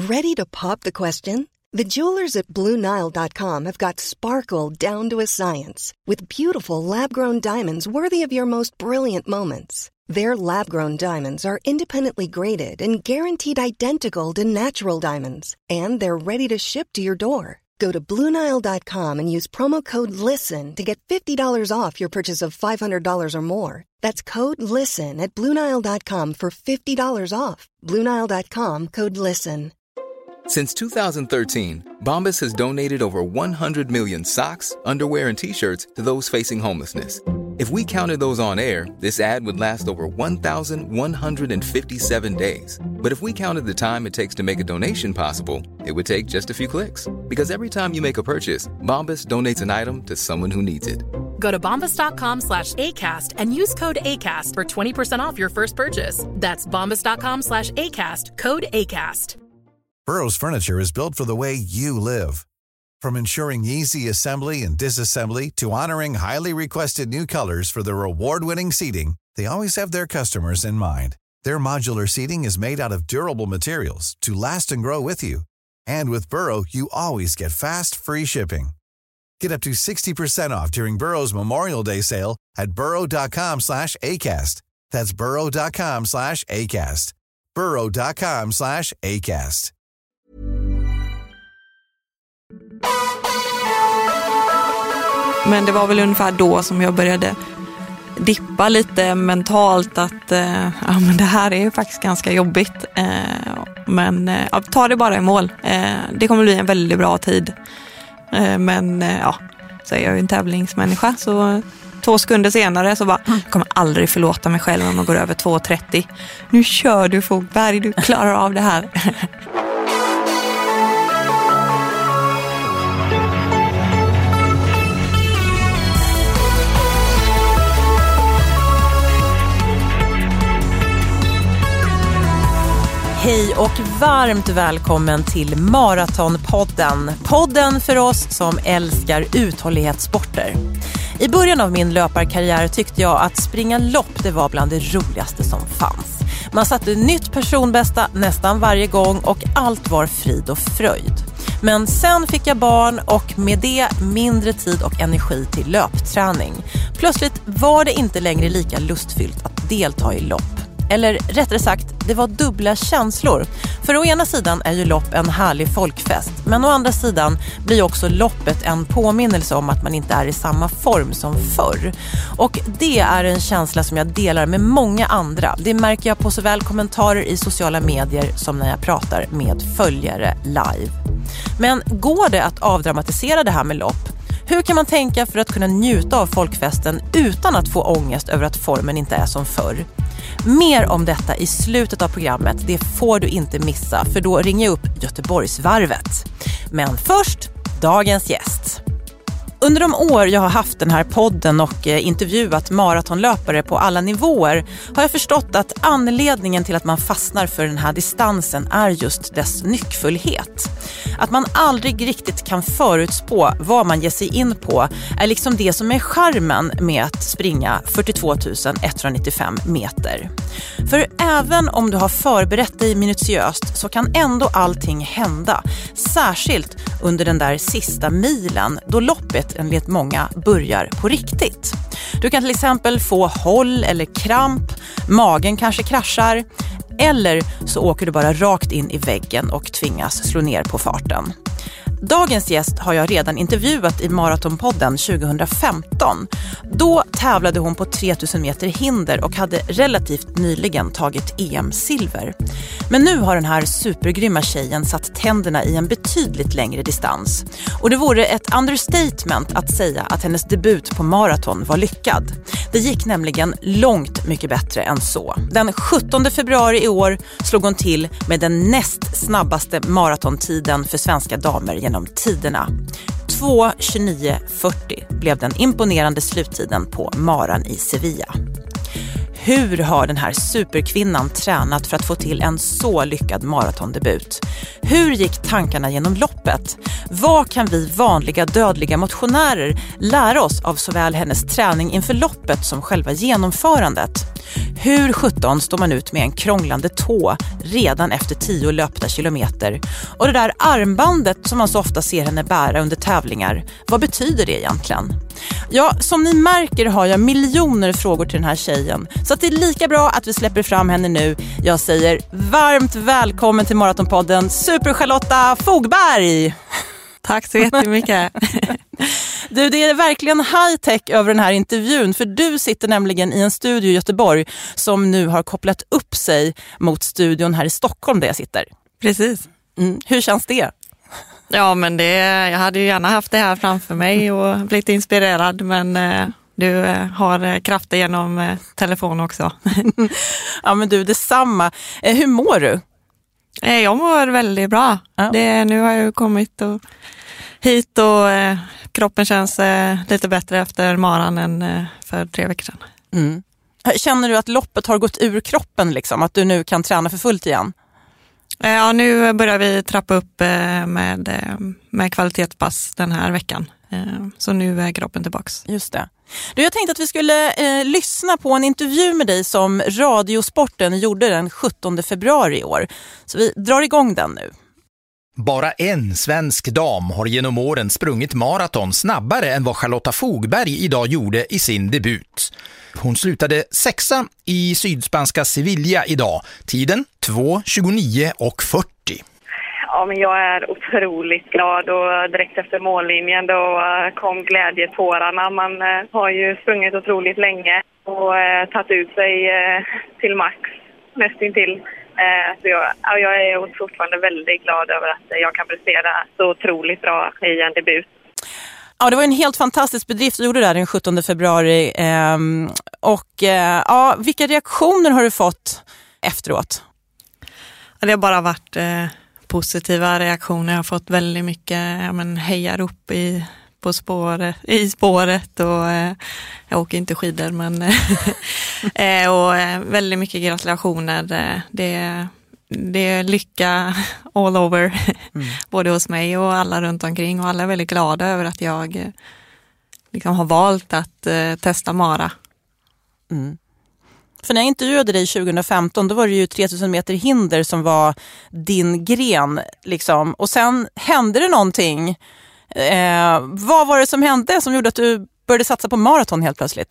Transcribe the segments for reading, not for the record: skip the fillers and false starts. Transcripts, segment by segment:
Ready to pop the question? The jewelers at BlueNile.com have got sparkle down to a science with beautiful lab-grown diamonds worthy of your most brilliant moments. Their lab-grown diamonds are independently graded and guaranteed identical to natural diamonds, and they're ready to ship to your door. Go to BlueNile.com and use promo code LISTEN to get $50 off your purchase of $500 or more. That's code LISTEN at BlueNile.com for $50 off. BlueNile.com, code LISTEN. Since 2013, Bombas has donated over 100 million socks, underwear, and T-shirts to those facing homelessness. If we counted those on air, this ad would last over 1,157 days. But if we counted the time it takes to make a donation possible, it would take just a few clicks. Because every time you make a purchase, Bombas donates an item to someone who needs it. Go to bombas.com/ACAST and use code ACAST for 20% off your first purchase. That's bombas.com/ACAST, code ACAST. Burrow's furniture is built for the way you live. From ensuring easy assembly and disassembly to honoring highly requested new colors for their award-winning seating, they always have their customers in mind. Their modular seating is made out of durable materials to last and grow with you. And with Burrow, you always get fast, free shipping. Get up to 60% off during Burrow's Memorial Day sale at burrow.com/ACAST. That's burrow.com/ACAST. burrow.com/ACAST. Men det var väl ungefär då som jag började dippa lite mentalt att men det här är ju faktiskt ganska jobbigt. Men ta det bara i mål. Det kommer bli en väldigt bra tid. Men så är jag ju en tävlingsmänniska, så 2 sekunder senare så bara, jag kommer aldrig förlåta mig själv om jag går över 2.30. Nu kör du, Fogberg, du klarar av det här. Hej och varmt välkommen till Maratonpodden. Podden för oss som älskar uthållighetssporter. I början av min löparkarriär tyckte jag att springa lopp, det var bland det roligaste som fanns. Man satte nytt personbästa nästan varje gång och allt var frid och fröjd. Men sen fick jag barn och med det mindre tid och energi till löpträning. Plötsligt var det inte längre lika lustfyllt att delta i lopp. Eller rättare sagt, det var dubbla känslor. För å ena sidan är ju lopp en härlig folkfest. Men å andra sidan blir också loppet en påminnelse om att man inte är i samma form som förr. Och det är en känsla som jag delar med många andra. Det märker jag på såväl kommentarer i sociala medier som när jag pratar med följare live. Men går det att avdramatisera det här med lopp? Hur kan man tänka för att kunna njuta av folkfesten utan att få ångest över att formen inte är som förr? Mer om detta i slutet av programmet, det får du inte missa, för då ringer jag upp Göteborgsvarvet. Men först, dagens gäst. Under de år jag har haft den här podden och intervjuat maratonlöpare på alla nivåer har jag förstått att anledningen till att man fastnar för den här distansen är just dess nyckfullhet. Att man aldrig riktigt kan förutspå vad man ger sig in på är liksom det som är charmen med att springa 42 195 meter. För även om du har förberett dig minutiöst så kan ändå allting hända. Särskilt under den där sista milen då loppet enligt många börjar på riktigt. Du kan till exempel få håll eller kramp, magen kanske kraschar eller så åker du bara rakt in i väggen och tvingas slå ner på farten. Dagens gäst har jag redan intervjuat i Maratonpodden 2015. Då tävlade hon på 3000 meter hinder och hade relativt nyligen tagit EM-silver. Men nu har den här supergrymma tjejen satt tänderna i en betydligt längre distans. Och det vore ett understatement att säga att hennes debut på maraton var lyckad. Det gick nämligen långt mycket bättre än så. Den 17 februari i år slog hon till med den näst snabbaste maratontiden för svenska damer genom tiderna. 2:29:40 blev den imponerande sluttiden på maran i Sevilla. Hur har den här superkvinnan tränat för att få till en så lyckad maratondebut? Hur gick tankarna genom loppet? Vad kan vi vanliga dödliga motionärer lära oss av såväl hennes träning inför loppet som själva genomförandet? Hur 17 står man ut med en krånglande tå redan efter 10 löpta kilometer? Och det där armbandet som man så ofta ser henne bära under tävlingar, vad betyder det egentligen? Ja, som ni märker har jag miljoner frågor till den här tjejen. Så att det är lika bra att vi släpper fram henne nu. Jag säger varmt välkommen till Maratonpodden, Super-Charlotta Fogberg! Tack så jättemycket. Du, det är verkligen high-tech över den här intervjun, för du sitter nämligen i en studio i Göteborg som nu har kopplat upp sig mot studion här i Stockholm där jag sitter. Precis. Hur känns det? Ja, men jag hade ju gärna haft det här framför mig och blivit inspirerad, men du har krafter genom telefon också. Ja, men du, detsamma. Hur mår du? Jag mår väldigt bra. Ja. Nu har jag ju kommit hit och kroppen känns lite bättre efter maran än för 3 veckor sedan. Mm. Känner du att loppet har gått ur kroppen liksom? Att du nu kan träna för fullt igen? Ja, nu börjar vi trappa upp med kvalitetspass den här veckan. Så nu är kroppen tillbaks. Just det. Du, jag tänkte att vi skulle lyssna på en intervju med dig som Radiosporten gjorde den 17 februari i år. Så vi drar igång den nu. Bara en svensk dam har genom åren sprungit maraton snabbare än vad Charlotta Fogberg idag gjorde i sin debut. Hon slutade 6:a i sydspanska Sevilla idag. Tiden 2:29:40. Ja, men jag är otroligt glad och direkt efter mållinjen då kom glädjetårarna. Man har ju sprungit otroligt länge och tagit ut sig till max nästintill. Så jag är fortfarande väldigt glad över att jag kan prestera så otroligt bra i en debut. Ja, det var en helt fantastisk bedrift du gjorde där den 17 februari. Vilka reaktioner har du fått efteråt? Det har bara varit positiva reaktioner. Jag har fått väldigt mycket hejar upp i spåret och jag åker inte skidor men och väldigt mycket gratulationer. Det är lycka all over både hos mig och alla runt omkring, och alla är väldigt glada över att jag liksom har valt att testa mara. För när jag intervjuade dig 2015 då var det ju 3000 meter hinder som var din gren liksom. Och sen hände det någonting. Vad var det som hände som gjorde att du började satsa på maraton helt plötsligt?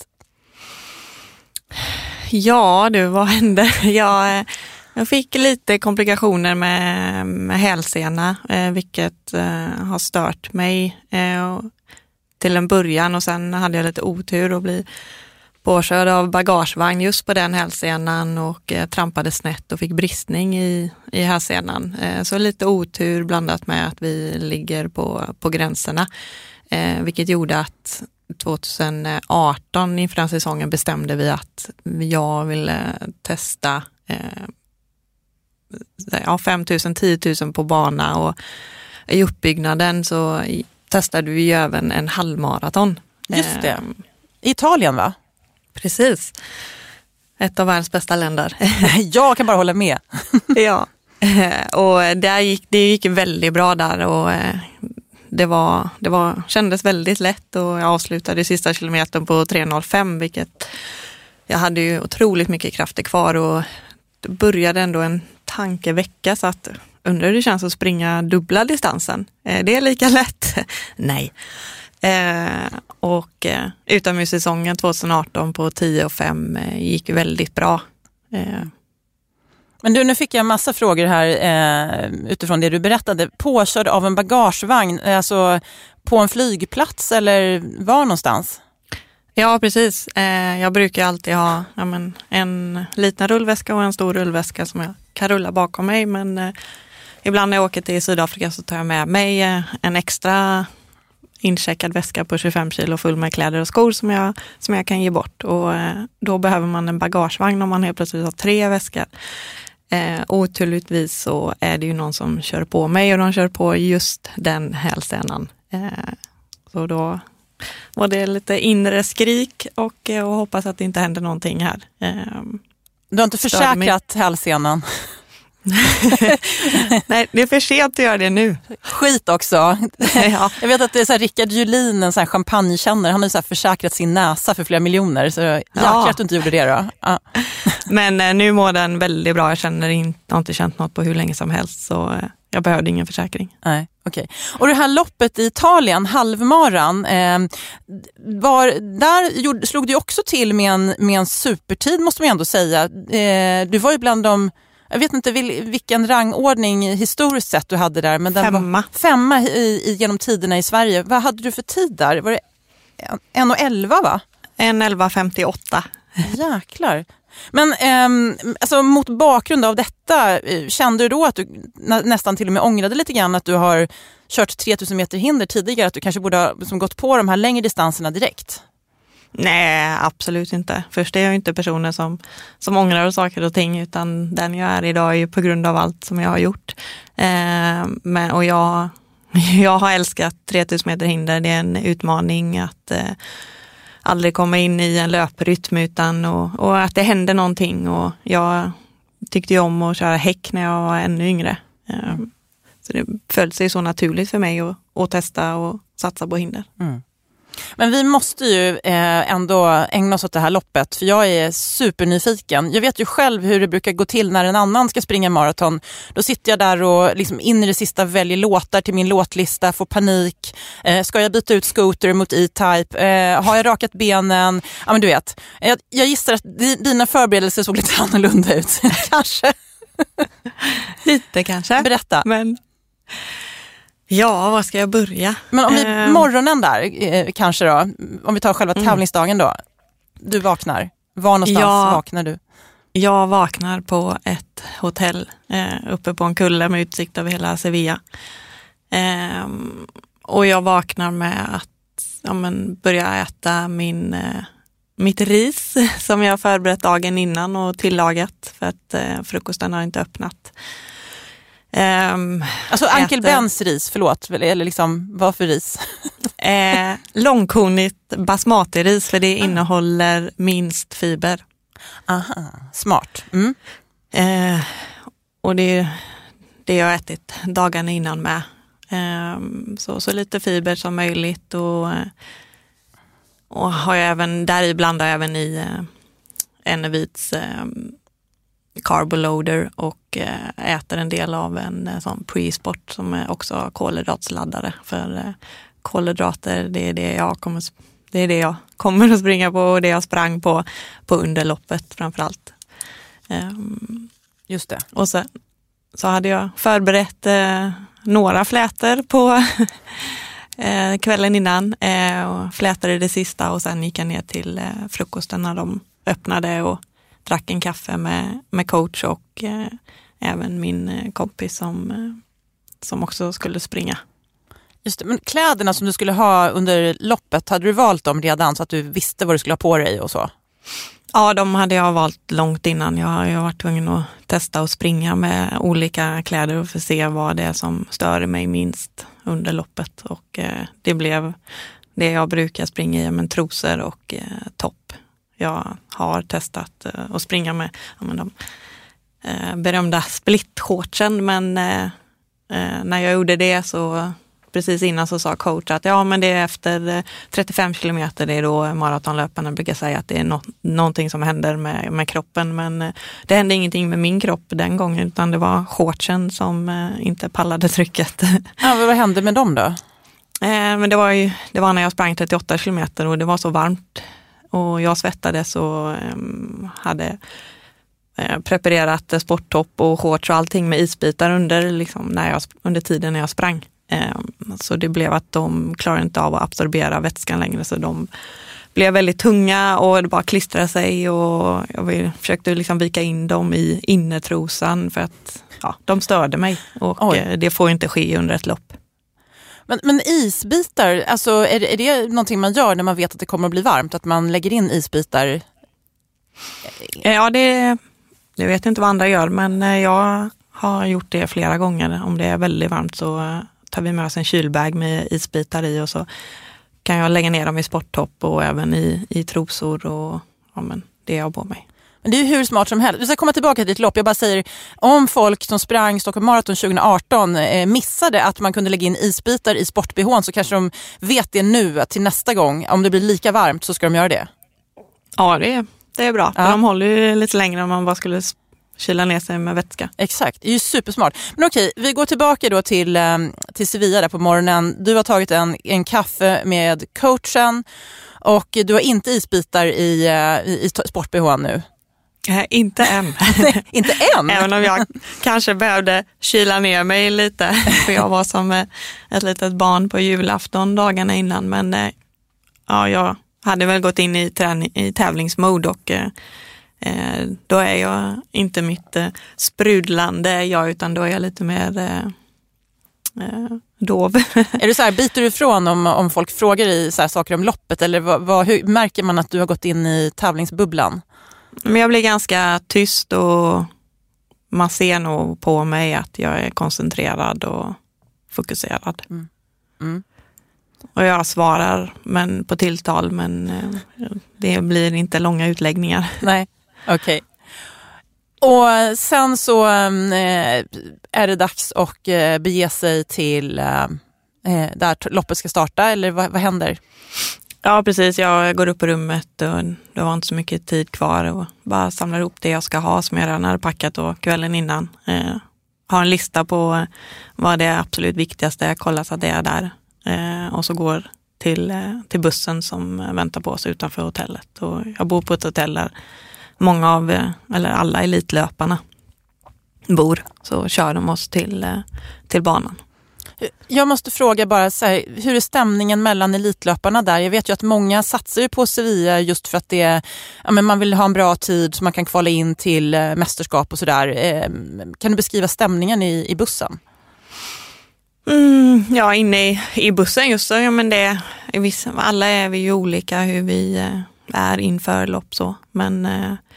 Ja, vad hände? Jag fick lite komplikationer med hälsena, vilket har stört mig till en början, och sen hade jag lite otur och bli påkörd av bagagevagn just på den hälsenan och trampade snett och fick bristning i hälsenan. Så lite otur blandat med att vi ligger på gränserna, vilket gjorde att 2018 inför den säsongen bestämde vi att jag ville testa 5 000, 10 000 på bana, och i uppbyggnaden så testade vi även en halvmaraton. Just det. I Italien, va? Precis. Ett av världens bästa länder. Jag kan bara hålla med. Ja. Och det gick väldigt bra där, och det kändes väldigt lätt, och jag avslutade sista kilometern på 3:05, vilket jag hade ju otroligt mycket krafter kvar, och det började ändå en tankevecka, så att undrar hur det känns att springa dubbla distansen. Det är lika lätt. Nej. Och utomhussäsongen 2018 på 10:05 gick väldigt bra. Men du, nu fick jag en massa frågor här utifrån det du berättade. Påkörd av en bagagevagn, alltså på en flygplats eller var någonstans? Ja, precis. Jag brukar alltid ha en liten rullväska och en stor rullväska som jag kan rulla bakom mig, men ibland när jag åker till Sydafrika så tar jag med mig en extra incheckad väska på 25 kilo full med kläder och skor som jag kan ge bort, och då behöver man en bagagevagn om man helt plötsligt har 3 väskor. Oturligtvis så är det ju någon som kör på mig, och de kör på just den hälsenan. Så då var det lite inre skrik och hoppas att det inte händer någonting här. Du har inte försäkrat hälsenan? Nej, det är för sent att göra det nu. Skit också. Ja. Jag vet att det är så här, Rickard Julin, en sån här champagnekännare, han har ju så här försäkrat sin näsa för flera miljoner, så jäklar att du inte gjorde det då. Ja. Men nu mår den väldigt bra, jag har inte känt något på hur länge som helst, så jag behövde ingen försäkring. Nej, okej. Och det här loppet i Italien, halvmaran, där slog du också till med en supertid, måste man ändå säga. Du var ju bland de, jag vet inte vilken rangordning historiskt sett du hade där, men den var femma genom tiderna i Sverige. Vad hade du för tid där? Var det 1:11 va? 1:11:58. Jäklar. Men alltså, mot bakgrund av detta, kände du då att du nästan till och med ångrade lite grann att du har kört 3000 meter hinder tidigare, att du kanske borde ha gått på de här längre distanserna direkt? Nej, absolut inte. Först är jag inte personen som ångrar saker och ting, utan den jag är idag är ju på grund av allt som jag har gjort. Och jag har älskat 3000 meter hinder. Det är en utmaning att aldrig komma in i en löprytm utan och att det händer någonting. Och jag tyckte ju om att köra häck när jag var ännu yngre. Så det föll sig så naturligt för mig att testa och satsa på hinder. Mm. Men vi måste ju ändå ägna oss åt det här loppet, för jag är supernyfiken. Jag vet ju själv hur det brukar gå till när en annan ska springa maraton. Då sitter jag där och liksom in i det sista väljer låtar till min låtlista, får panik. Ska jag byta ut Scooter mot E-Type? Har jag rakat benen? Ja, men du vet. Jag gissar att dina förberedelser såg lite annorlunda ut. Kanske. Lite kanske. Berätta. Men... Ja, vad ska jag börja? Men om vi morgonen där kanske då, om vi tar själva tävlingsdagen då. Du vaknar. Var någonstans vaknar du? Jag vaknar på ett hotell uppe på en kulle med utsikt över hela Sevilla. Och jag vaknar med att börja äta mitt ris som jag förberett dagen innan och tillagat, för att frukosten har inte öppnat. Alltså Uncle Bens ris, förlåt, eller liksom vad för ris? Långkornigt basmati-ris, för det innehåller minst fiber. Aha, smart. Och det är det jag har ätit dagarna innan med. Så lite fiber som möjligt, och har jag även där i blandar jag även i Ennevits carboloader och äter en del av en sån pre-sport som är också kolhydratsladdare, för kolhydrater, det är det jag kommer att springa på, och det jag sprang på underloppet framförallt. Just det. Och så hade jag förberett några flätor på kvällen innan och flätade det sista, och sen gick jag ner till frukosten när de öppnade och drack en kaffe med coach och även min kompis som också skulle springa. Just det, men kläderna som du skulle ha under loppet, hade du valt dem redan så att du visste vad du skulle ha på dig och så? Ja, de hade jag valt långt innan. Jag har varit tvungen att testa och springa med olika kläder och få se vad det är som stör mig minst under loppet. Och det blev det jag brukar springa i, men trosor och topp. Jag har testat att springa med de berömda split-shortsen, men när jag gjorde det så precis innan så sa coach att men det är efter 35 kilometer, det är då maratonlöparna brukar säga att det är någonting som händer med kroppen, men det hände ingenting med min kropp den gången, utan det var shortsen som inte pallade trycket. Ja, vad hände med dem då? Men det var när jag sprang 38 kilometer och det var så varmt och jag svettades och hade preparerat sporttopp och shorts och allting med isbitar under tiden när jag sprang. Så det blev att de klarade inte av att absorbera vätskan längre, så de blev väldigt tunga och det bara klistrade sig, och jag försökte vika in dem i innertrosan för att de störde mig, och det får inte ske under ett lopp. Men isbitar, alltså är det någonting man gör när man vet att det kommer att bli varmt, att man lägger in isbitar? Ja, det vet inte vad andra gör, men jag har gjort det flera gånger. Om det är väldigt varmt så tar vi med oss en kylbag med isbitar i, och så kan jag lägga ner dem i sporttopp och även i trosor och det jag har på mig. Men det är ju hur smart som helst. Vi ska komma tillbaka till ditt lopp. Jag bara säger, om folk som sprang Stockholm Marathon 2018 missade att man kunde lägga in isbitar i sportbehån, så kanske de vet det nu, att till nästa gång, om det blir lika varmt, så ska de göra det. Ja, det är bra. Ja. För de håller ju lite längre om man bara skulle kyla ner sig med vätska. Exakt, det är ju supersmart. Men okej, vi går tillbaka då till Sevilla där på morgonen. Du har tagit en kaffe med coachen och du har inte isbitar i sportbehån nu. Inte än. Inte än? Även om jag kanske behövde kyla ner mig lite. För jag var som ett litet barn på julafton dagarna innan. Men jag hade väl gått in i tävlingsmode och då är jag inte mitt sprudlande utan då är jag lite mer dov. Är du så här, biter du ifrån om folk frågar i så här saker om loppet, eller hur märker man att du har gått in i tävlingsbubblan? Men jag blir ganska tyst och man ser nog på mig att jag är koncentrerad och fokuserad. Och jag svarar på tilltal, men det blir inte långa utläggningar. Nej, okej. Och sen så är det dags att bege sig till där loppet ska starta, eller vad händer? Ja, precis. Jag går upp på rummet och det var inte så mycket tid kvar och bara samlar ihop det jag ska ha som jag redan hade packat och kvällen innan. Har en lista på vad det är absolut viktigaste. Jag kollar så att det är där. Och så går till bussen som väntar på oss utanför hotellet. Och jag bor på ett hotell där alla elitlöparna bor. Så kör de oss till banan. Jag måste fråga bara så här, hur är stämningen mellan elitlöparna där? Jag vet ju att många satsar ju på Sevilla just för att man vill ha en bra tid så man kan kvala in till mästerskap och sådär. Kan du beskriva stämningen i bussen? Inne i bussen just så. Ja, men alla är vi ju olika hur vi är inför lopp så. Men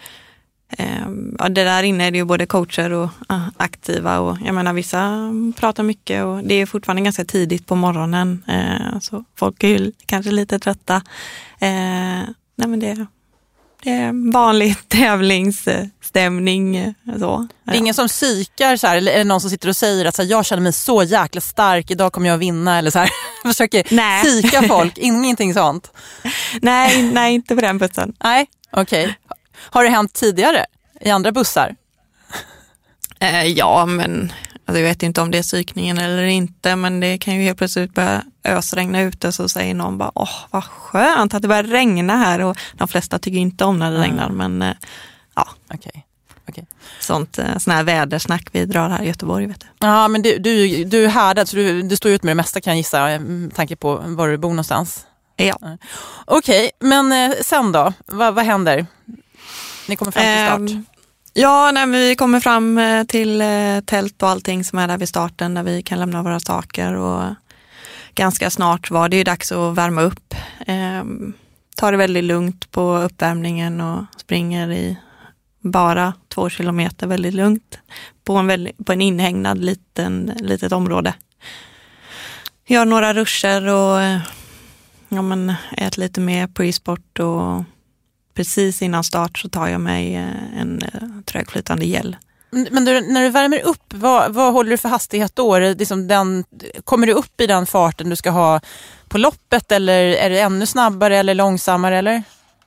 det där inne är det ju både coacher och aktiva och jag menar vissa pratar mycket och det är fortfarande ganska tidigt på morgonen så folk är ju kanske lite trötta. Nej men det är vanlig tävlingsstämning så. Det är ingen som psykar så här, eller är det någon som sitter och säger att så här, jag känner mig så jäkla stark, idag kommer jag att vinna eller så här, försöker psyka folk, ingenting sånt. Nej, inte på den bussen. Nej, okej. Har det hänt tidigare i andra bussar? Ja, men alltså, jag vet inte om det är psykningen eller inte, men det kan ju helt plötsligt börja ösregna ute så säger någon bara, vad skönt att det börjar regna här och de flesta tycker inte om när det regnar, men ja. Okej. Sån här vädersnack vi drar här i Göteborg, vet du. Ja, men du är härdad så du står ut med det mesta kan jag gissa med tanke på var du bor någonstans. Ja. Okej, men sen då? Vad händer? Ni kommer fram till start. Ja, när vi kommer fram till tält och allting som är där vid starten där vi kan lämna våra saker och ganska snart var det ju dags att värma upp. Tar det väldigt lugnt på uppvärmningen och springer i bara 2 kilometer väldigt lugnt på en inhägnad litet område. Gör några ruscher och äter lite mer pre-sport och precis innan start så tar jag mig en trögflytande gel. Men när du värmer upp, vad håller du för hastighet då? Kommer du upp i den farten du ska ha på loppet eller är det ännu snabbare eller långsammare? Eller?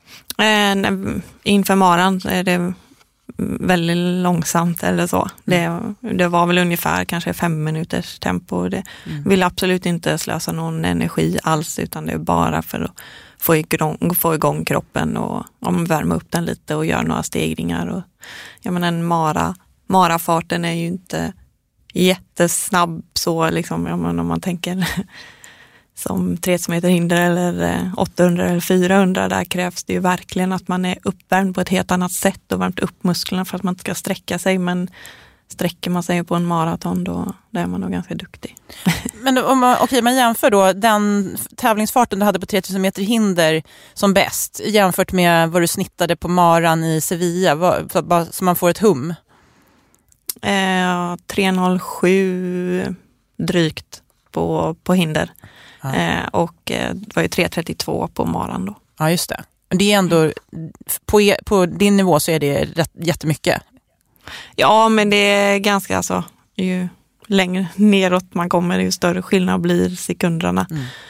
Inför maran så är det väldigt långsamt eller så. Det var väl ungefär kanske 5 minuters tempo. Det vill absolut inte slösa någon energi alls utan det är bara för att få igång kroppen och värma upp den lite och göra några stegringar. Och, en marafarten är ju inte jättesnabb så liksom, om man tänker som 300 meter hinder eller 800 eller 400, där krävs det ju verkligen att man är uppvärmd på ett helt annat sätt och värmt upp musklerna för att man inte ska sträcka sig, men sträcker man sig på en maraton då är man nog ganska duktig. Men om man jämför då den tävlingsfarten du hade på 3000 meter hinder som bäst jämfört med vad du snittade på maran i Sevilla, så man får ett hum? 3:07 drygt på hinder. Och det var ju 3:32 på maran då. Ja, just det. Det är ändå, på din nivå så är det jättemycket. Ja, men det är ganska, alltså, ju längre neråt man kommer, ju större skillnad blir sekunderna.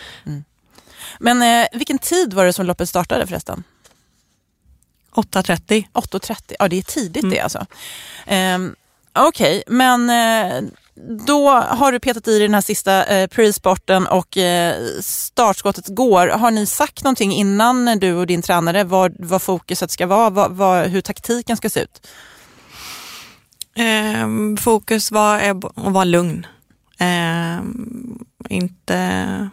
Men vilken tid var det som loppet startade förresten? 8:30. 8:30, ja det är tidigt det alltså. Okej, men då har du petat i den här sista pre-sporten och startskottet går. Har ni sagt någonting innan du och din tränare vad fokuset ska vara, hur taktiken ska se ut? Fokus var att vara lugn. Inte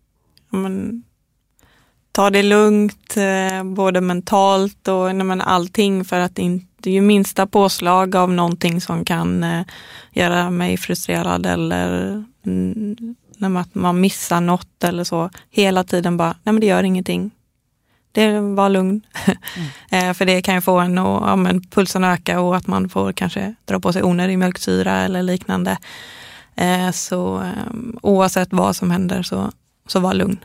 ta det lugnt både mentalt och allting, för att det är ju minsta påslag av någonting som kan göra mig frustrerad eller när man missar något eller så. Hela tiden bara, nej men det gör ingenting. Det var lugn. För det kan ju få en att pulsen öka och att man får kanske dra på sig onödig mjölksyra eller liknande. Så oavsett vad som händer så var lugn.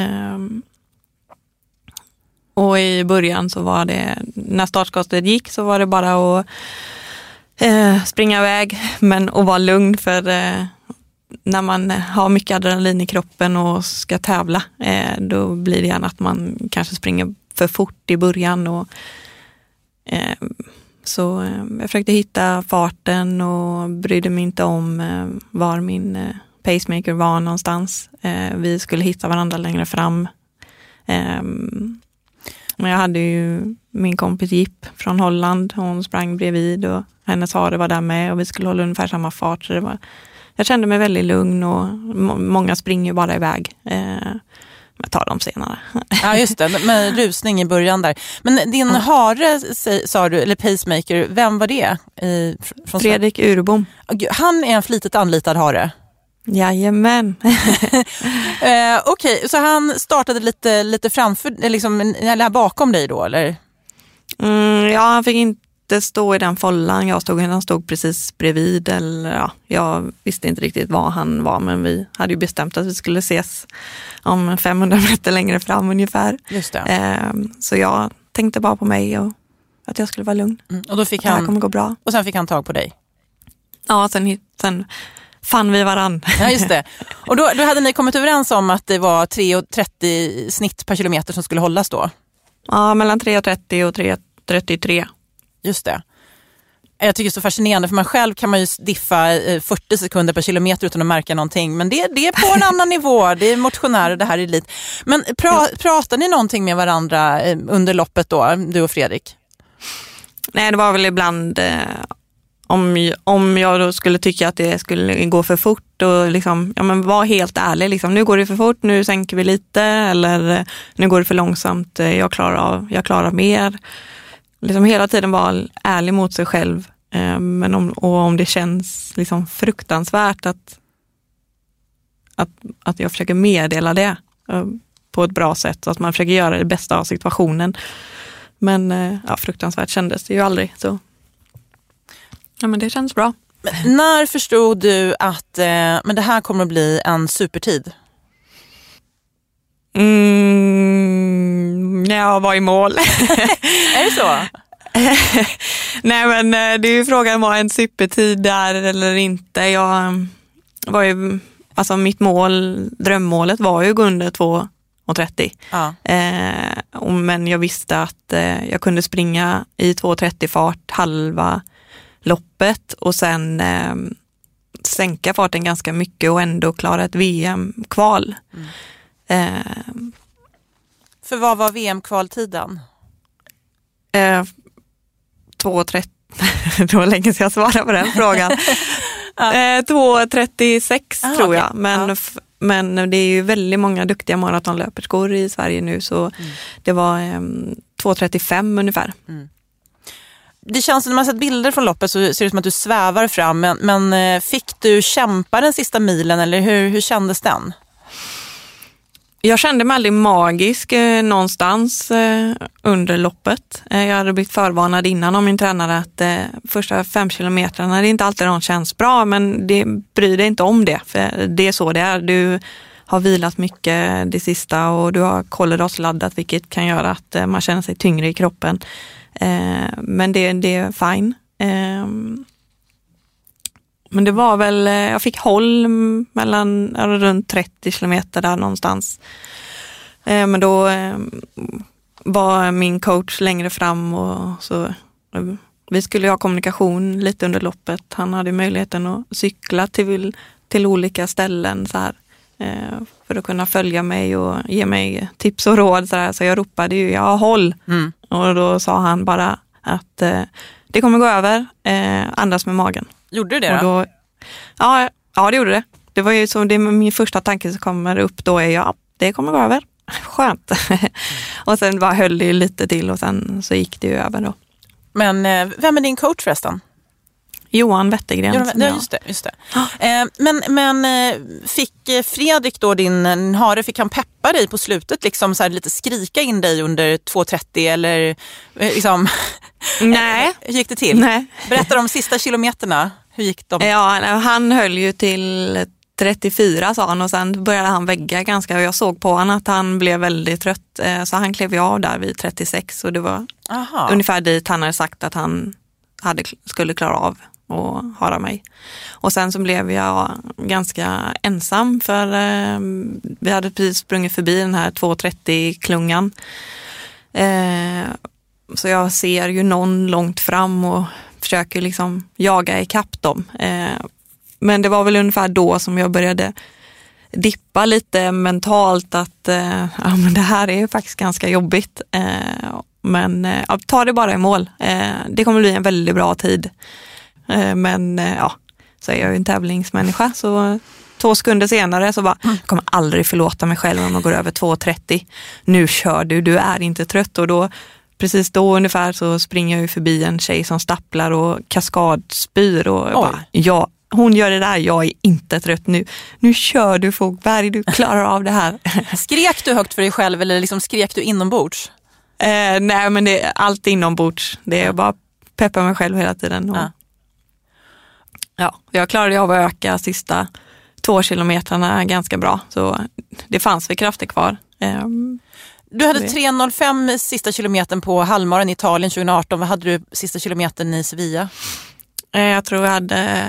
Och i början så var det, när startskottet gick så var det bara att springa iväg, men att vara lugn, för när man har mycket adrenalin i kroppen och ska tävla, då blir det gärna att man kanske springer för fort i början. Och, så jag försökte hitta farten och brydde mig inte om var min pacemaker var någonstans. Vi skulle hitta varandra längre fram. Men jag hade ju min kompis Jip från Holland. Hon sprang bredvid och hennes hare var där med och vi skulle hålla ungefär samma fart. Så jag kände mig väldigt lugn och många springer bara iväg. Jag tar dem senare. Ja just det, med rusning i början där. Men din hare, sa du, eller pacemaker, vem var det? Från Fredrik Urbom. Han är en flitigt anlitad hare. Jajamän. Okej, så han startade lite framför, liksom, eller bakom dig då, eller? Ja, han fick inte stå i den follan jag stod. Han stod precis bredvid. Eller, ja, jag visste inte riktigt var han var, men vi hade ju bestämt att vi skulle ses om 500 meter längre fram ungefär. Just det. Så jag tänkte bara på mig och att jag skulle vara lugn. Och då fick det här kommer gå bra. Och sen fick han tag på dig? Ja, sen fann vi varann. Ja, just det. Och då hade ni kommit överens om att det var 3:30 snitt per kilometer som skulle hållas då? Ja, mellan 3:30 och 3:33. Just det. Jag tycker det är så fascinerande, för man själv kan man ju diffa 40 sekunder per kilometer utan att märka någonting. Men det är på en annan nivå. Det är motionärer, det här är elit. Men pratar ni någonting med varandra under loppet då, du och Fredrik? Nej, det var väl ibland... Om jag då skulle tycka att det skulle gå för fort och liksom, ja men var helt ärlig liksom, nu går det för fort, nu sänker vi lite, eller nu går det för långsamt, jag klarar mer. Liksom hela tiden vara ärlig mot sig själv, men om det känns liksom fruktansvärt att jag försöker meddela det på ett bra sätt, så att man försöker göra det bästa av situationen. Men ja, fruktansvärt kändes det ju aldrig så. Ja, men det känns bra. Men när förstod du att men det här kommer att bli en supertid? När jag var i mål. Är det så? Nej, men det är ju frågan, var en supertid där eller inte. Jag var ju, alltså mitt drömmålet var ju att gå under 2:30. Ja. Men jag visste att jag kunde springa i 2:30 fart halva loppet och sen sänka farten ganska mycket och ändå klara ett VM-kval. För vad var VM-kvaltiden? 2:30. Det var länge sedan jag svarade på den frågan. 2:36 tror jag. Men det är ju väldigt många duktiga maratonlöperskor i Sverige nu, så det var 2:35 ungefär. Det känns, när man sett bilder från loppet så ser det som att du svävar fram, men fick du kämpa den sista milen, eller hur kändes den? Jag kände mig aldrig magisk någonstans under loppet. Jag hade blivit förvarnad innan av min tränare att första 5 kilometrarna, det är inte alltid de känns bra, men bry dig inte om det, för det är så det är. Du har vilat mycket det sista och du har kolhydratladdat, vilket kan göra att man känner sig tyngre i kroppen. Men det är fine. Men det var väl, jag fick håll mellan runt 30 kilometer där någonstans. Men då var min coach längre fram och så vi skulle ha kommunikation lite under loppet. Han hade möjligheten att cykla till olika ställen så här, för att kunna följa mig och ge mig tips och råd. Så jag ropade ju, ja, håll. Och då sa han bara att det kommer gå över, andas med magen. Gjorde du det då? Och då ja, det gjorde det. Det var ju så, det min första tanke som kommer upp då är ja, det kommer gå över. Skönt. Och sen bara höll det lite till och sen så gick det ju över då. Men vem är din coach förresten? Johan Wettergren. Ja, just det. Men fick Fredrik då, din hare, fick han peppa dig på slutet liksom så här, lite skrika in dig under 2.30 eller liksom? Nej. Hur gick det till? Nej. Berätta om sista kilometerna. Hur gick de? Ja, han höll ju till 34 sa han och sen började han vägga ganska och jag såg på honom att han blev väldigt trött så han klev ju av där vid 36 och det var ungefär dit han hade sagt att han skulle klara av och höra mig. Och sen så blev jag ganska ensam för vi hade precis sprungit förbi den här 2.30-klungan. Så jag ser ju någon långt fram och försöker liksom jaga ikapp dem. Men det var väl ungefär då som jag började dippa lite mentalt att men det här är ju faktiskt ganska jobbigt. Men ta det bara i mål. Det kommer bli en väldigt bra tid. Men så är jag ju en tävlingsmänniska så 2 sekunder senare så bara jag kommer aldrig förlåta mig själv om jag går över 2.30. Nu kör du är inte trött och då precis då ungefär så springer jag ju förbi en tjej som stapplar och kaskadspyr och jag bara, hon gör det där, jag är inte trött nu. Nu kör du Fogberg, du klarar av det här. Skrek du högt för dig själv eller liksom skrek du inombords? Nej, men det är allt inombords. Det är bara peppa mig själv hela tiden. Och, jag klarade av att öka sista 2 kilometrarna ganska bra. Så det fanns väl krafter kvar. Du hade 3.05 sista kilometern på halvmaran i Italien 2018. Vad hade du sista kilometern i Sevilla? Jag tror jag hade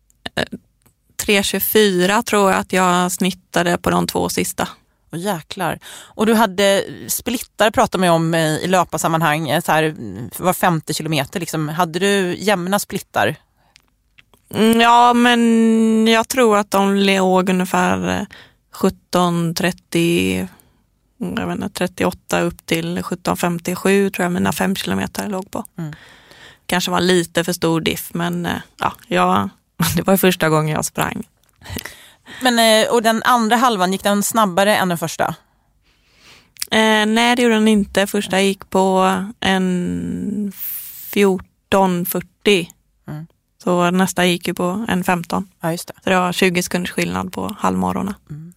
3.24 tror jag att jag snittade på de 2 sista. Och jäklar. Och du hade splittar pratar man om i löparsammanhang så här var 50 kilometer liksom. Hade du jämna splittar? Ja, men jag tror att de låg ungefär 17.30 jag vet inte, 38 upp till 17.57 tror jag mina 5 kilometer låg på. Kanske var lite för stor diff men det var första gången jag sprang. Men och den andra halvan, gick den snabbare än den första? Nej, det gjorde den inte. Första gick på en 14.40. Så nästa gick ju på en 15. Ja, just det. Så det var 20 sekunders skillnad på halvmorgonen.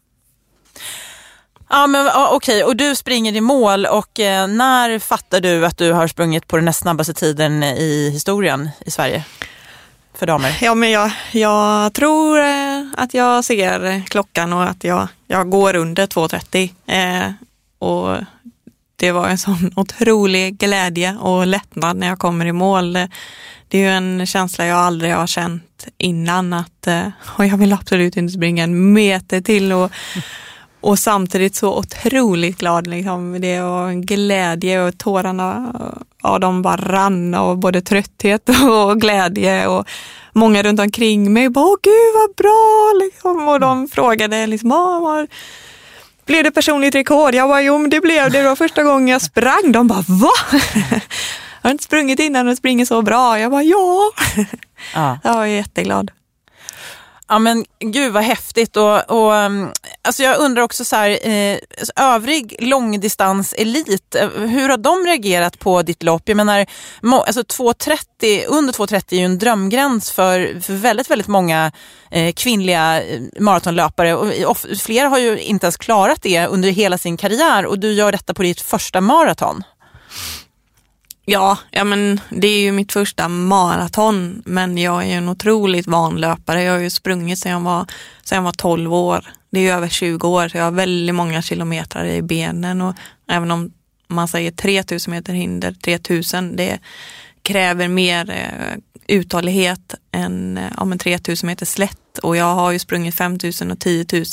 Ja, men okej. Och du springer i mål och när fattar du att du har sprungit på den näst snabbaste tiden i historien i Sverige för damer? Ja, men jag tror att jag ser klockan och att jag går under 2.30 och det var en sån otrolig glädje och lättnad när jag kommer i mål. Det är ju en känsla jag aldrig har känt innan att jag vill absolut inte springa en meter till och samtidigt så otroligt glad liksom. Det var en glädje och tårarna de bara rann av både trötthet och glädje och många runt omkring mig bara gud vad bra liksom. Och de frågade liksom blev det personligt rekord? Jag bara jo men det blev det. Det var första gången jag sprang. De bara va? Jag har inte sprungit innan och springer så bra. Jag bara ja. Jag var jätteglad. Ja men gud vad häftigt och alltså jag undrar också så här övrig långdistans-elit, hur har de reagerat på ditt lopp? Jag menar alltså 2.30, under 2.30 är ju en drömgräns för väldigt, väldigt många kvinnliga maratonlöpare och flera har ju inte ens klarat det under hela sin karriär och du gör detta på ditt första maraton. Ja, men det är ju mitt första maraton, men jag är ju en otroligt van löpare. Jag har ju sprungit sedan jag var 12 år. Det är ju över 20 år, så jag har väldigt många kilometer i benen. Och även om man säger 3000 meter hinder, 3000, det kräver mer uthållighet än 3000 meter slätt. Och jag har ju sprungit 5000 och 10 000.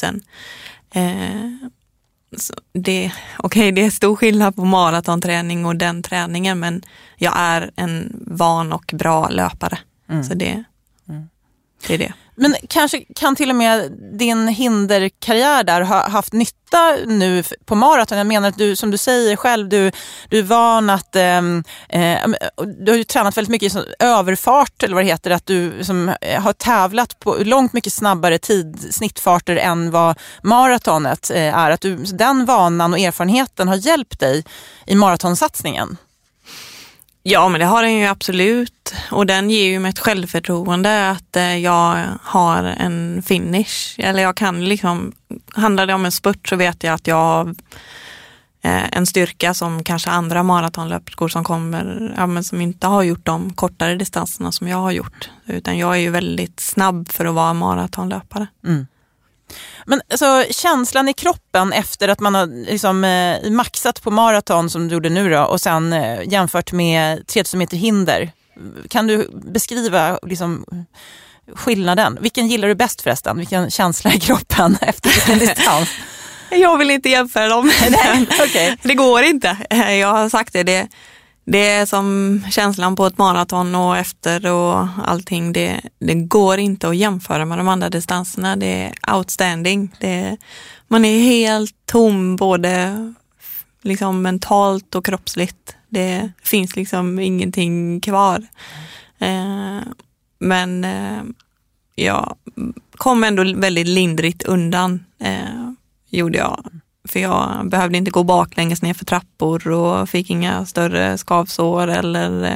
Det är stor skillnad på maratonträning och den träningen, men jag är en van och bra löpare. Så det är det. Men kanske kan till och med din hinderkarriär där ha haft nytta nu på maraton. Jag menar att du, som du säger själv, du är van att du har ju tränat väldigt mycket i överfart, eller vad det heter, att du som har tävlat på långt mycket snabbare snittfarter än vad maratonet är. Att den vanan och erfarenheten har hjälpt dig i maratonsatsningen. Ja, men det har den ju absolut. Och den ger ju mig ett självförtroende att jag har en finish. Eller jag kan handlar det om en spurt så vet jag att jag har en styrka som kanske andra maratonlöperskor som kommer, men som inte har gjort de kortare distanserna som jag har gjort. Utan jag är ju väldigt snabb för att vara maratonlöpare. Men alltså, känslan i kroppen efter att man har maxat på maraton som du gjorde nu då, och sen jämfört med 3000 meter hinder. Kan du beskriva skillnaden? Vilken gillar du bäst förresten? Vilken känsla i kroppen efter vilken distans? Jag vill inte jämföra dem. Nej, okay. Det går inte. Jag har sagt det. Det är som känslan på ett maraton och efter och allting. Det går inte att jämföra med de andra distanserna. Det är outstanding. Man är helt tom både mentalt och kroppsligt. Det finns ingenting kvar. Men jag kom ändå väldigt lindrigt undan, gjorde jag. För jag behövde inte gå baklänges ner för trappor och fick inga större skavsår eller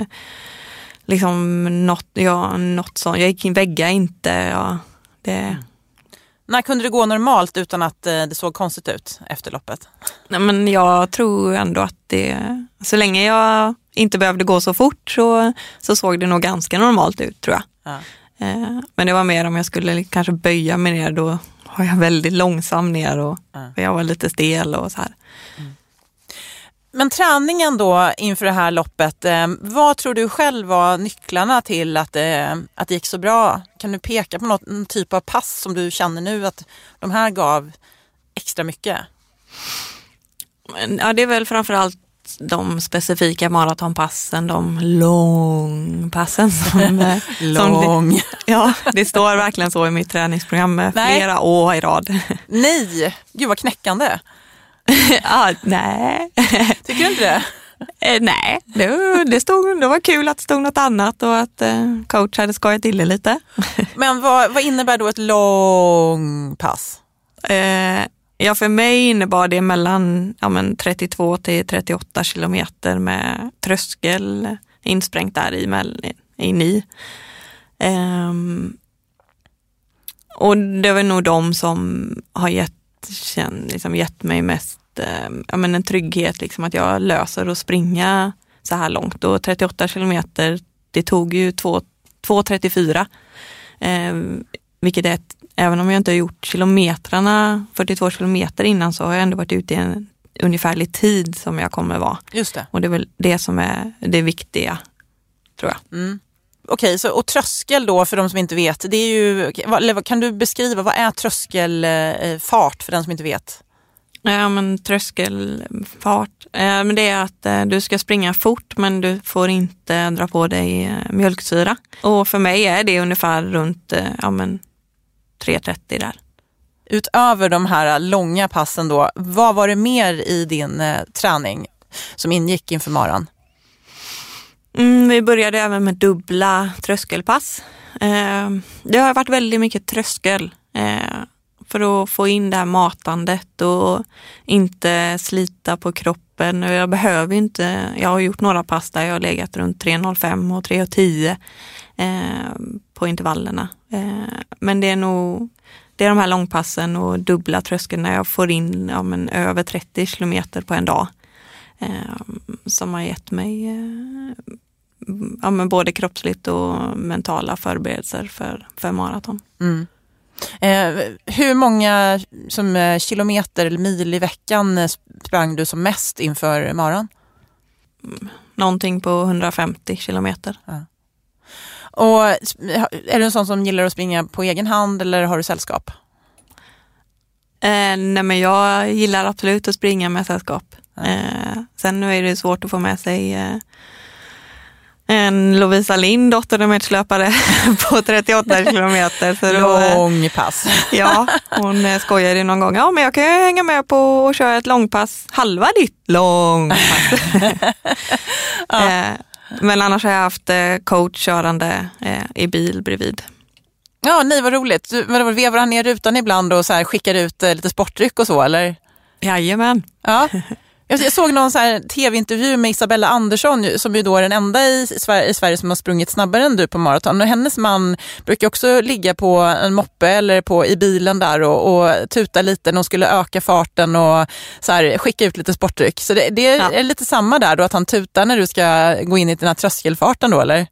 något sånt. Jag gick in väggar inte. Ja, När kunde du gå normalt utan att det såg konstigt ut efter loppet? Nej, men jag tror ändå att så länge jag inte behövde gå så fort så såg det nog ganska normalt ut, tror jag. Ja. Men det var mer om jag skulle kanske böja mig ner, då var jag väldigt långsam ner och jag var lite stel och så här. Men träningen då inför det här loppet, vad tror du själv var nycklarna till att det gick så bra? Kan du peka på någon typ av pass som du känner nu att de här gav extra mycket? Ja, det är väl framförallt de specifika maratonpassen, de långpassen som lång. Det står verkligen så i mitt träningsprogram med flera år i rad. Nej, gud vad knäckande. Nej. Tycker du inte det? Nej, det var kul att det stod något annat och att coach hade skojat till det lite. Men vad innebär då ett långpass? Ja, för mig innebar det mellan 32 till 38 kilometer med tröskel insprängt där i. Och det var nog de som har gett mig mest en trygghet, att jag löser att springa så här långt. Och 38 kilometer, det tog ju 2.34, vilket är även om jag inte har gjort kilometrarna 42 kilometer innan, så har jag ändå varit ute i en ungefärlig tid som jag kommer vara. Just det. Och det är väl det som är det viktiga, tror jag. Okej, och tröskel då, för de som inte vet, det är ju, kan du beskriva, vad är tröskelfart för den som inte vet? Ja, men tröskelfart, men det är att du ska springa fort, men du får inte dra på dig mjölksyra. Och för mig är det ungefär runt 3.30 där. Utöver de här långa passen då, vad var det mer i din träning som ingick inför maran? Vi började även med dubbla tröskelpass. Det har varit väldigt mycket tröskel för att få in det här matandet och inte slita på kroppen. Jag behöver inte, jag har gjort några pass där jag har legat runt 3.05 och 3.10 på intervallerna. Men det är de här långpassen och dubbla tröskeln när jag får in över 30 kilometer på en dag. som har gett mig men både kroppsligt och mentala förberedelser för maraton. Mm. Hur många kilometer eller mil i veckan sprang du som mest inför maran? Någonting på 150 kilometer. Ja. Och är du en sån som gillar att springa på egen hand eller har du sällskap? Nej, men jag gillar absolut att springa med sällskap. Ja. Sen nu är det svårt att få med sig en Lovisa Lind, 800-meterslöpare på 38 kilometer. Så lång pass. Ja, hon skojade någon gång. Ja, men jag kan ju hänga med på och köra ett långpass. Halva ditt långpass. Ja. Men annars har jag haft coachkörande i bil bredvid. Ja, nej, vad roligt. Vevar han ner rutan ibland och så här skickar ut lite sportdryck och så, eller? Jajamän. Ja. Jag såg någon så här tv-intervju med Isabella Andersson som ju då är den enda i Sverige som har sprungit snabbare än du på maraton. Och hennes man brukar också ligga på en moppe eller i bilen där och tuta lite när de skulle öka farten och så här, skicka ut lite sportdryck. Så det är lite samma där då, att han tutar när du ska gå in i den här tröskelfarten då, eller?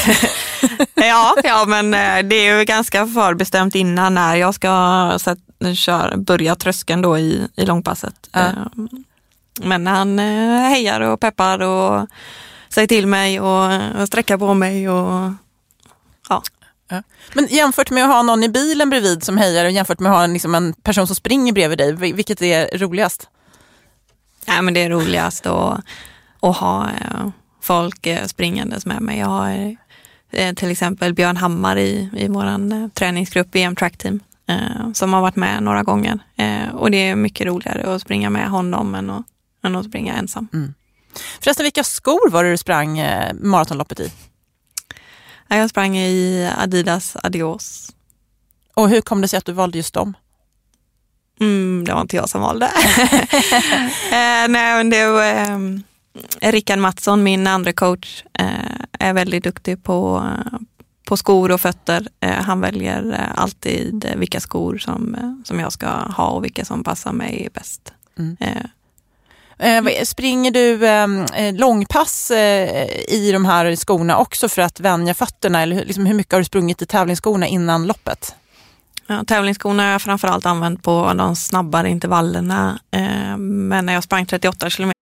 Ja, men det är ju ganska förbestämt innan när jag ska börja tröskeln då i långpasset. Ja. Men han hejar och peppar och säger till mig och sträcker på mig och ja. Men jämfört med att ha någon i bilen bredvid som hejar och jämfört med att ha en person som springer bredvid dig, vilket är roligast? Ja, men det är roligast att ha folk springandes med mig. Jag har till exempel Björn Hammar i våran träningsgrupp i EM Track Team som har varit med några gånger. Och det är mycket roligare att springa med honom än att springa ensam. Mm. Förresten, vilka skor var det du sprang maratonloppet i? Jag sprang i Adidas Adios. Och hur kom det sig att du valde just dem? Det var inte jag som valde. Nej, men det var Rickard Mattsson, min andra coach, är väldigt duktig på skor och fötter. Han väljer alltid vilka skor som jag ska ha och vilka som passar mig bäst. Mm. Springer du långpass i de här skorna också för att vänja fötterna? Eller hur mycket har du sprungit i tävlingsskorna innan loppet? Ja, tävlingsskorna har jag framförallt använt på de snabbare intervallerna. Men när jag sprang 38 kilometer.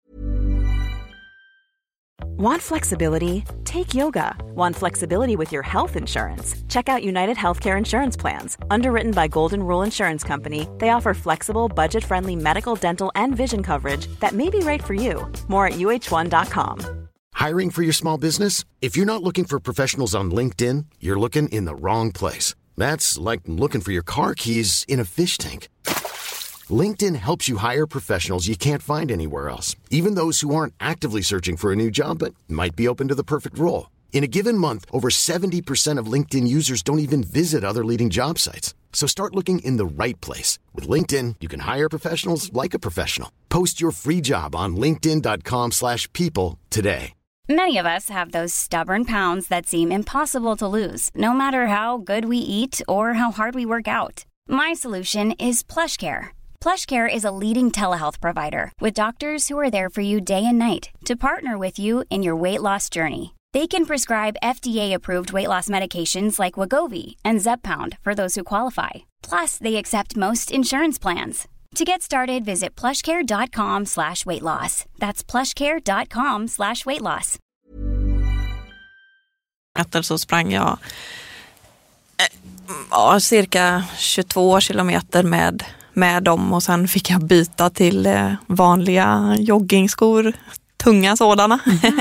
Want flexibility? Take yoga. Want flexibility with your health insurance? Check out United Healthcare Insurance Plans. Underwritten by Golden Rule Insurance Company, they offer flexible, budget-friendly medical, dental, and vision coverage that may be right for you. More at uh1.com. Hiring for your small business? If you're not looking for professionals on LinkedIn, you're looking in the wrong place. That's like looking for your car keys in a fish tank. LinkedIn helps you hire professionals you can't find anywhere else, even those who aren't actively searching for a new job but might be open to the perfect role. In a given month, over 70% of LinkedIn users don't even visit other leading job sites. So start looking in the right place. With LinkedIn, you can hire professionals like a professional. Post your free job on linkedin.com/people today. Many of us have those stubborn pounds that seem impossible to lose, no matter how good we eat or how hard we work out. My solution is PlushCare. PlushCare is a leading telehealth provider with doctors who are there for you day and night to partner with you in your weight loss journey. They can prescribe FDA-approved weight loss medications like Wegovy and Zepbound for those who qualify. Plus, they accept most insurance plans. To get started, visit plushcare.com/weightloss. That's plushcare.com/weightloss. Så sprang jag cirka 22 kilometer med dem och sen fick jag byta till vanliga joggingskor, tunga sådana.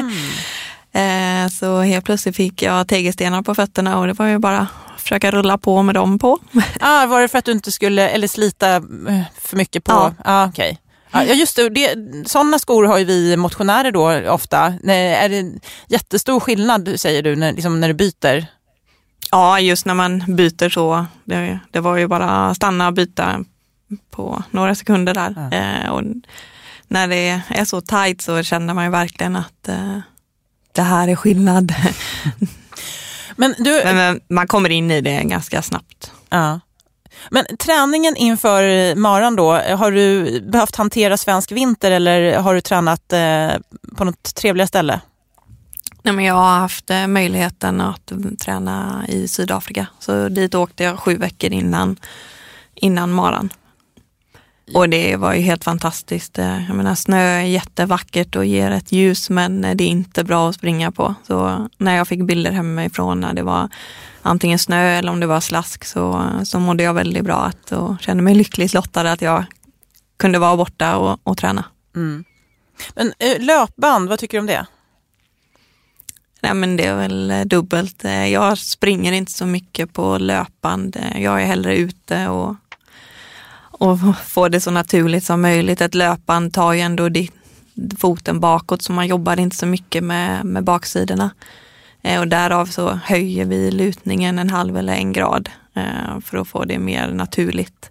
Så helt plötsligt fick jag tegelstenar på fötterna och det var ju bara försöka rulla på med dem på. Var det för att du inte skulle slita för mycket på? Ja, okej. Ja, just det, sådana skor har ju vi motionärer då ofta. Är det jättestor skillnad, säger du, när du byter? Ja, just när man byter så. Det var ju bara stanna och byta på några sekunder där. Och när det är så tajt så känner man ju verkligen att det här är skillnad. Men man kommer in i det ganska snabbt. Ja. Men träningen inför maran då, har du behövt hantera svensk vinter eller har du tränat på något trevligare ställe? Nej, men jag har haft möjligheten att träna i Sydafrika. Så dit åkte jag 7 veckor innan maran. Och det var ju helt fantastiskt. Jag menar, snö är jättevackert och ger ett ljus, men det är inte bra att springa på. Så när jag fick bilder hemifrån när det var antingen snö eller om det var slask så mådde jag väldigt bra och kände mig lyckligt lottad att jag kunde vara borta och träna. Mm. Men löpband, vad tycker du om det? Nej, men det är väl dubbelt. Jag springer inte så mycket på löpband. Jag är hellre ute och får det så naturligt som möjligt. Ett löpband tar ju ändå foten bakåt, så man jobbar inte så mycket med baksidorna. Och därav så höjer vi lutningen 1/2 eller 1 grad för att få det mer naturligt.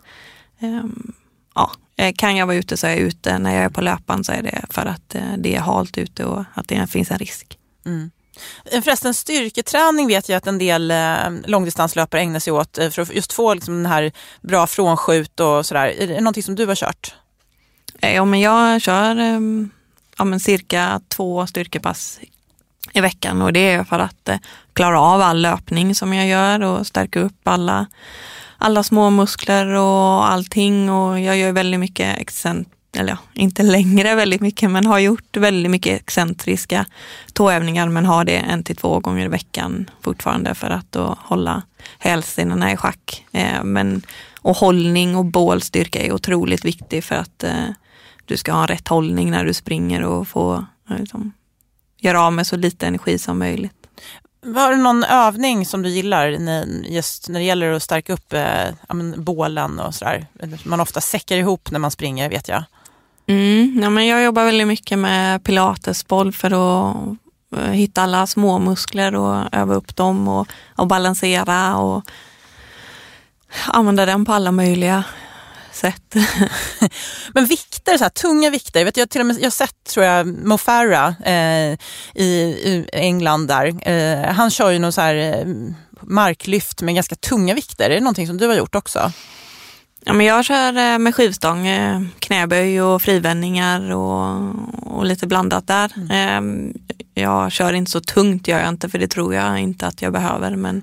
Kan jag vara ute så är jag ute. När jag är på löpband så är det för att det är halt ute och att det finns en risk. Mm. Förresten, styrketräning vet jag att en del långdistanslöpare ägnar sig åt för att just få liksom den här bra frånskjut och sådär. Är det någonting som du har kört? Ja, men jag kör cirka 2 styrkepass i veckan, och det är för att klara av all löpning som jag gör och stärka upp alla små muskler och allting. Och jag gör väldigt mycket inte längre väldigt mycket, men har gjort väldigt mycket excentriska tåövningar, men har det 1 till 2 gånger i veckan fortfarande för att då hålla hälsenorna i schack. Och hållning och bålstyrka är otroligt viktigt för att du ska ha rätt hållning när du springer och få göra av med så lite energi som möjligt. Har du någon övning som du gillar just när det gäller att stärka upp bålen och sådär? Man ofta säckar ihop när man springer, vet jag. Men jag jobbar väldigt mycket med pilatesboll för att hitta alla små muskler och öva upp dem och balansera och använda den på alla möjliga sätt. Men vikter, så här, tunga vikter. Vet jag, till och med, jag har sett, tror jag, Mo Farah i England där. Han kör ju någon så här marklyft med ganska tunga vikter. Är det någonting som du har gjort också? Ja, men jag kör med skivstång, knäböj och frivändningar och lite blandat där. Jag kör inte så tungt, gör jag inte, för det tror jag inte att jag behöver. Men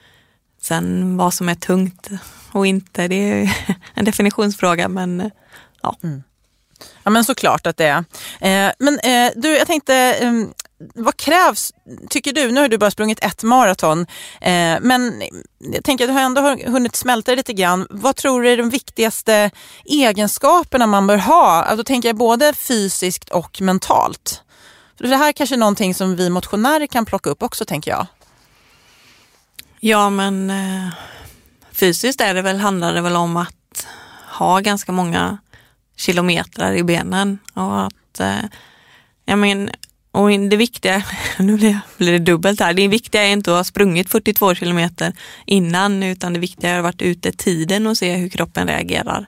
sen vad som är tungt och inte, det är en definitionsfråga, men ja. Ja, men såklart att det är. Men du, jag tänkte, vad krävs, tycker du? Nu har du bara sprungit 1 maraton, men jag tänker att du ändå har hunnit smälta lite grann. Vad tror du är de viktigaste egenskaperna man bör ha? Alltså, då tänker jag både fysiskt och mentalt. För det här är kanske någonting som vi motionärer kan plocka upp också, tänker jag. Ja, men fysiskt handlar det väl om att ha ganska många kilometer i benen och att och det viktiga, nu blir det dubbelt här, det viktiga är inte att ha sprungit 42 kilometer innan, utan det viktiga är att ha varit ute tiden och se hur kroppen reagerar.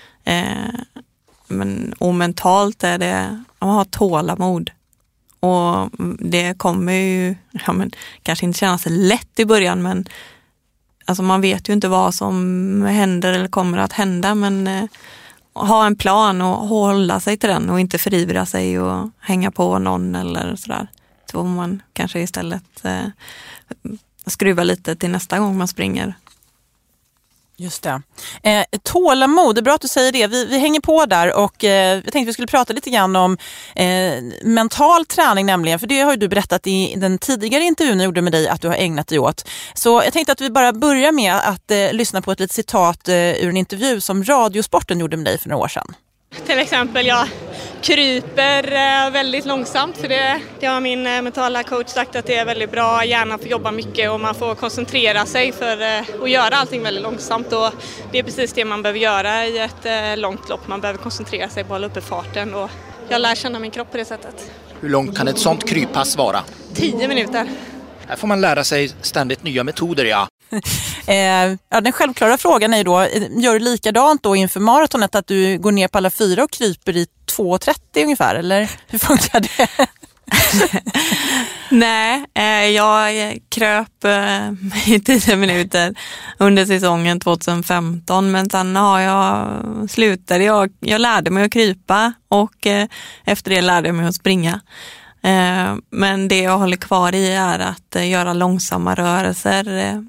Och mentalt är det att ha tålamod. Och det kommer ju kanske inte kännas lätt i början, men alltså man vet ju inte vad som händer eller kommer att hända, men ha en plan och hålla sig till den och inte förivra sig och hänga på någon eller sådär. Så man kanske istället skruva lite till nästa gång man springer. Just det. Tålamod, det är bra att du säger det. Vi hänger på där, och jag tänkte vi skulle prata lite grann om mental träning nämligen. För det har ju du berättat i den tidigare intervjun jag gjorde med dig att du har ägnat dig åt. Så jag tänkte att vi bara börjar med att lyssna på ett litet citat ur en intervju som Radiosporten gjorde med dig för några år sedan. Till exempel jag kryper väldigt långsamt, för det har min mentala coach sagt att det är väldigt bra. Hjärnan får jobba mycket och man får koncentrera sig för att göra allting väldigt långsamt, och det är precis det man behöver göra i ett långt lopp. Man behöver koncentrera sig på att hålla uppe farten, och jag lär känna min kropp på det sättet. Hur långt kan ett sånt kryppass vara? 10 minuter. Här får man lära sig ständigt nya metoder, ja. Den självklara frågan är då, gör du likadant då inför maratonet, att du går ner på alla 4 och kryper i 2,30 ungefär, eller hur funkar det? Nej, jag kröp i 10 minuter under säsongen 2015, men sen slutade jag lärde mig att krypa och efter det lärde jag mig att springa. Men det jag håller kvar i är att göra långsamma rörelser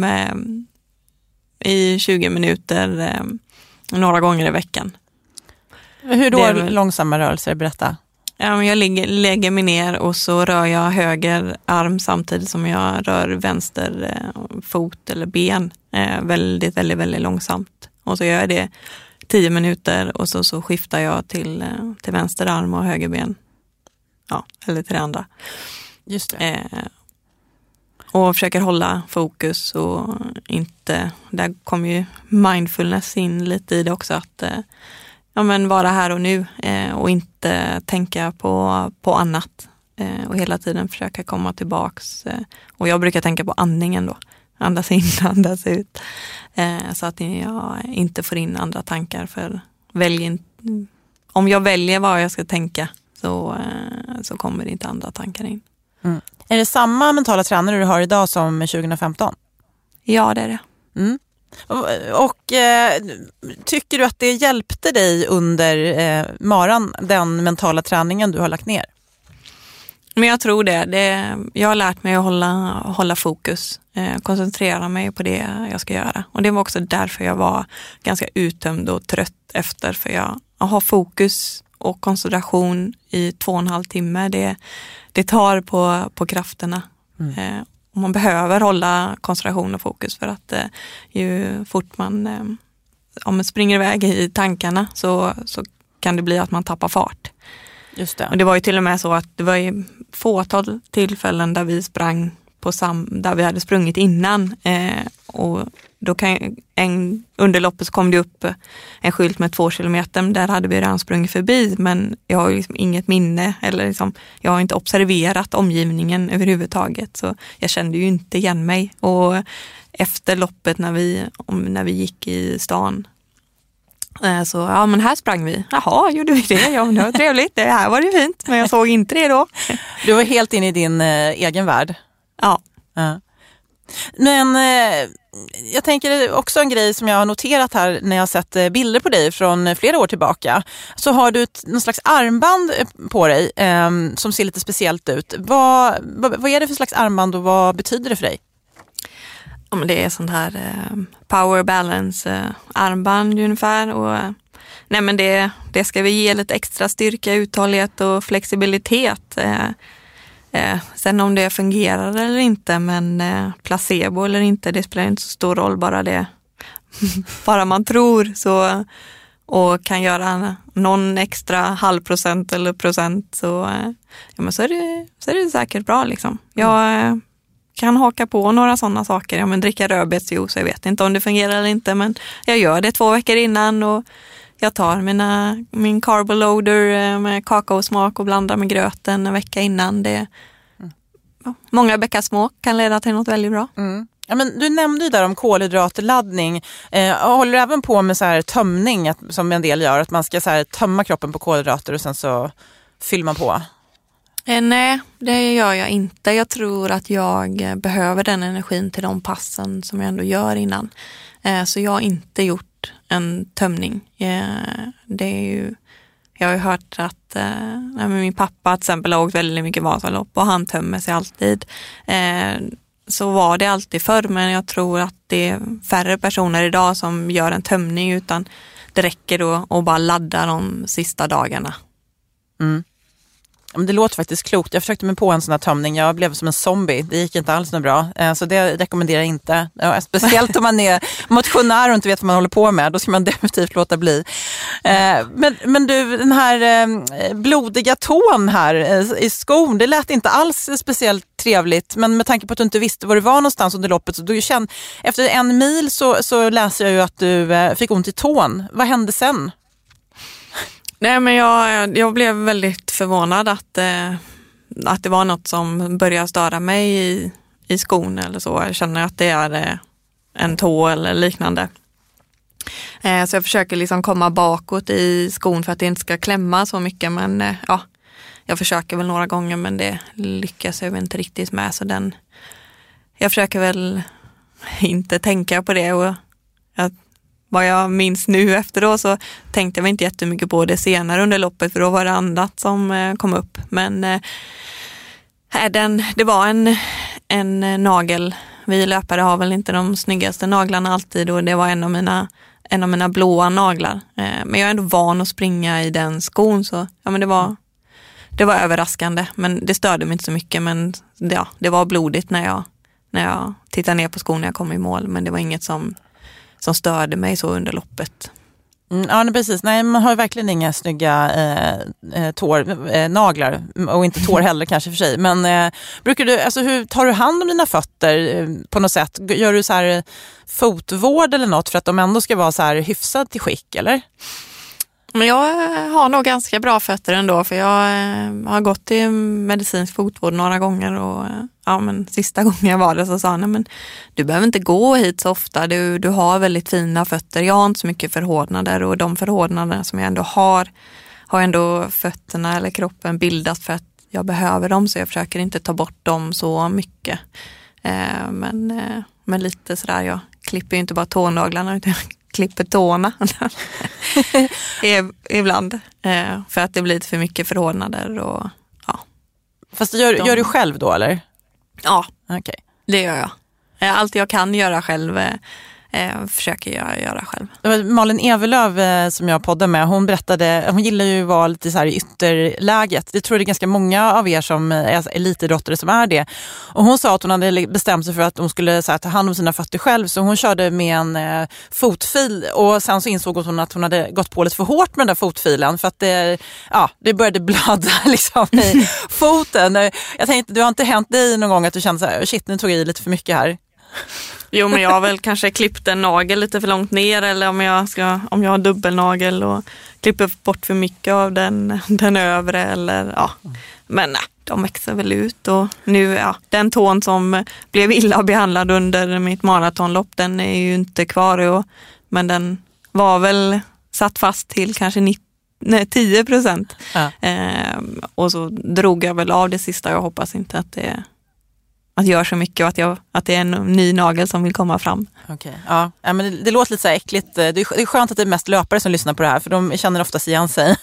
i 20 minuter några gånger i veckan. Hur då långsamma rörelser? Berätta. Jag lägger mig ner och så rör jag höger arm samtidigt som jag rör vänster fot eller ben väldigt, väldigt, väldigt långsamt. Och så gör jag det 10 minuter och så skiftar jag till vänster arm och höger ben. Ja, eller till det andra. Just det. Och försöker hålla fokus och inte, där kommer ju mindfulness in lite i det också, att vara här och nu och inte tänka på annat och hela tiden försöka komma tillbaks. Och jag brukar tänka på andningen då. Andas in, andas ut. Så att jag inte får in andra tankar. För om jag väljer vad jag ska tänka så kommer det inte andra tankar in. Mm. Är det samma mentala tränare du har idag som 2015? Ja, det är det. Mm. Och tycker du att det hjälpte dig under maran, den mentala träningen du har lagt ner? Men jag tror det. Jag har lärt mig att hålla fokus, koncentrera mig på det jag ska göra. Och det var också därför jag var ganska uttömd och trött efter. För jag har fokus och koncentration i 2,5 timmar. Det tar på krafterna. Mm. Och man behöver hålla koncentration och fokus för att ju fort man springer iväg i tankarna så kan det bli att man tappar fart. Just det. Och det var ju till och med så att det var ju fåtal tillfällen där vi sprang där vi hade sprungit innan och då under loppet så kom det upp en skylt med 2 kilometer, där hade vi redan sprungit förbi, men jag har ju liksom inget minne eller jag har inte observerat omgivningen överhuvudtaget, så jag kände ju inte igen mig. Och efter loppet när vi gick i stan så, men här sprang vi. Jaha, gjorde vi det? Ja, men det var trevligt. Det här var det fint, men jag såg inte det då. Du var helt inne i din egen värld. Ja. Men jag tänker också en grej som jag har noterat här när jag har sett bilder på dig från flera år tillbaka. Så har du någon slags armband på dig som ser lite speciellt ut. Vad är det för slags armband och vad betyder det för dig? Ja, men det är sånt här power balance armband ungefär. Och, nej, men det ska vi ge lite extra styrka, uthållighet och flexibilitet. Sen om det fungerar eller inte, men placebo eller inte, det spelar inte så stor roll, bara man tror så och kan göra någon extra 0,5% eller procent så är det säkert bra liksom. Jag kan haka på några sådana saker, men dricka rödbetsjuice, jag vet inte om det fungerar eller inte, men jag gör det 2 veckor innan och jag tar min carboloader med kakaosmak och blandar med gröten en vecka innan. Många bäckar små kan leda till något väldigt bra. Mm. Ja, men du nämnde ju där om kolhydratladdning. Håller du även på med så här tömning som en del gör? Att man ska så här tömma kroppen på kolhydrater och sen så fyller man på? Nej, det gör jag inte. Jag tror att jag behöver den energin till de passen som jag ändå gör innan. Så jag har inte gjort en tömning. Det är ju... Jag har ju hört att min pappa till exempel har åkt väldigt mycket Vasalopp och han tömmer sig alltid. Så var det alltid förr, men jag tror att det är färre personer idag som gör en tömning, utan det räcker då att bara ladda de sista dagarna. Mm. Men det låter faktiskt klokt. Jag försökte mig på en sån här tömning. Jag blev som en zombie. Det gick inte alls något bra. Så det rekommenderar jag inte. Speciellt om man är motionär och inte vet vad man håller på med. Då ska man definitivt låta bli. Men du, den här blodiga tån här i skon, det lät inte alls speciellt trevligt. Men med tanke på att du inte visste var du var någonstans under loppet, så du kände, efter 1 mil så läser jag ju att du fick ont i tån. Vad hände sen? Nej, men jag blev väldigt förvånad att det var något som började störa mig i skon eller så. Jag känner att det är en tå eller liknande. Så jag försöker liksom komma bakåt i skon för att det inte ska klämma så mycket. Men jag försöker väl några gånger, men det lyckas jag inte riktigt med. Så jag försöker väl inte tänka på det. Och vad jag minns nu efteråt så tänkte jag inte jättemycket på det senare under loppet, för då var det annat som kom upp. Men det var en nagel. Vi löpare har väl inte de snyggaste naglarna alltid, och det var en av mina blåa naglar. Men jag är ändå van att springa i den skon, så ja, men det var överraskande. Men det störde mig inte så mycket, men det var blodigt när jag tittade ner på skon när jag kom i mål. Men det var inget som störde mig så under loppet. Ja, precis. Nej, man har verkligen inga snygga naglar, och inte tår heller kanske för sig. Men brukar du, alltså, hur tar du hand om dina fötter på något sätt? Gör du så här fotvård eller något för att de ändå ska vara så här hyfsat till skick, eller? Men jag har nog ganska bra fötter ändå, för jag har gått till medicinsk fotvård några gånger, och men sista gången jag var där så sa han, men du behöver inte gå hit så ofta, du har väldigt fina fötter, jag har inte så mycket förhårdnader, och de förhårdnader som jag ändå har ändå fötterna eller kroppen bildat för att jag behöver dem, så jag försöker inte ta bort dem så mycket. Men lite sådär, jag klipper ju inte bara tånaglarna utan klipper tårna ibland, för att det blir lite för mycket förhårdnader. Och, ja. Fast det gör du själv då, eller? Ja, okay. Det gör jag. Allt jag kan göra själv försöker jag göra själv. Malin Evelöv som jag poddade med, hon berättade, hon gillar ju att vara lite så här i ytterläget. Det tror jag det är ganska många av er som är elitidrottare som är det. Och hon sa att hon hade bestämt sig för att hon skulle så här, ta hand om sina fötter själv, så hon körde med en fotfil, och sen så insåg hon att hon hade gått på lite för hårt med den där fotfilen, för att det började blöda liksom i foten. Jag tänkte, du har inte hänt dig någon gång att du kände så här, shit, nu tog jag i lite för mycket här? Jo, men jag har väl kanske klippt en nagel lite för långt ner, eller om jag har dubbelnagel och klipper bort för mycket av den övre, eller ja. Men nej, de växer väl ut, och nu, den tån som blev illa behandlad under mitt maratonlopp, den är ju inte kvar, men den var väl satt fast till kanske 10%. Ja. Och så drog jag väl av det sista. Jag hoppas inte att det gör så mycket, och att det är en ny nagel som vill komma fram. Okej. Ja, men det låter lite så här äckligt. Det är skönt att det är mest löpare som lyssnar på det här, för de känner oftast igen sig.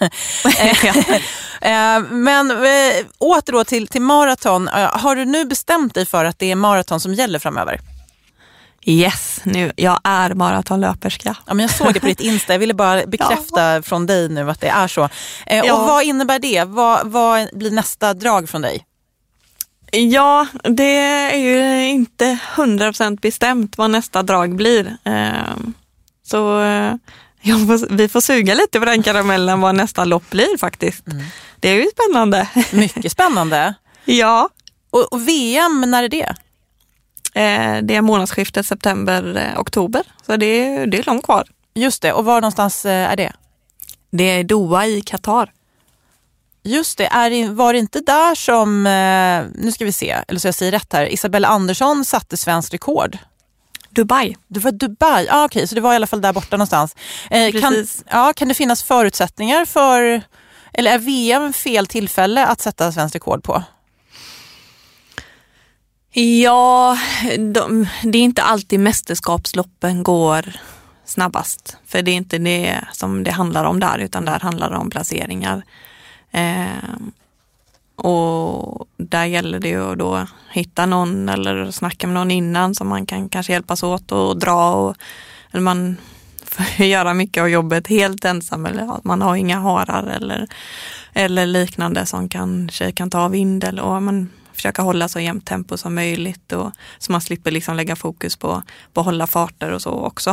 Men åter då till maraton. Har du nu bestämt dig för att det är maraton som gäller framöver? Yes, jag är maratonlöperska. Ja, men jag såg det på ditt Insta. Jag ville bara bekräfta från dig nu att det är så. Och vad innebär det? Vad blir nästa drag från dig? Ja, det är ju inte 100% bestämt vad nästa drag blir. Så vi får suga lite på den karamellen vad nästa lopp blir faktiskt. Mm. Det är ju spännande. Mycket spännande. Ja. Och VM, när är det? Det är månadsskiftet september-oktober. Så det är långt kvar. Just det. Och var någonstans är det? Det är Doha i Qatar. Just det, var det inte där som, nu ska vi se, eller så jag säger rätt här, Isabella Andersson satte svensk rekord? Dubai. Det var Dubai, okej, så det var i alla fall där borta någonstans. Kan det finnas förutsättningar för, eller är VM fel tillfälle att sätta svensk rekord på? Ja, det är inte alltid mästerskapsloppen går snabbast, för det är inte det som det handlar om där, utan där handlar det om placeringar. Och där gäller det ju att då hitta någon eller snacka med någon innan, som man kan kanske hjälpas åt och dra, eller man får göra mycket av jobbet helt ensam, eller att man har inga harar eller liknande som kanske kan ta vind, och man försöka hålla så jämnt tempo som möjligt, och så man slipper liksom lägga fokus på att hålla farter och så också.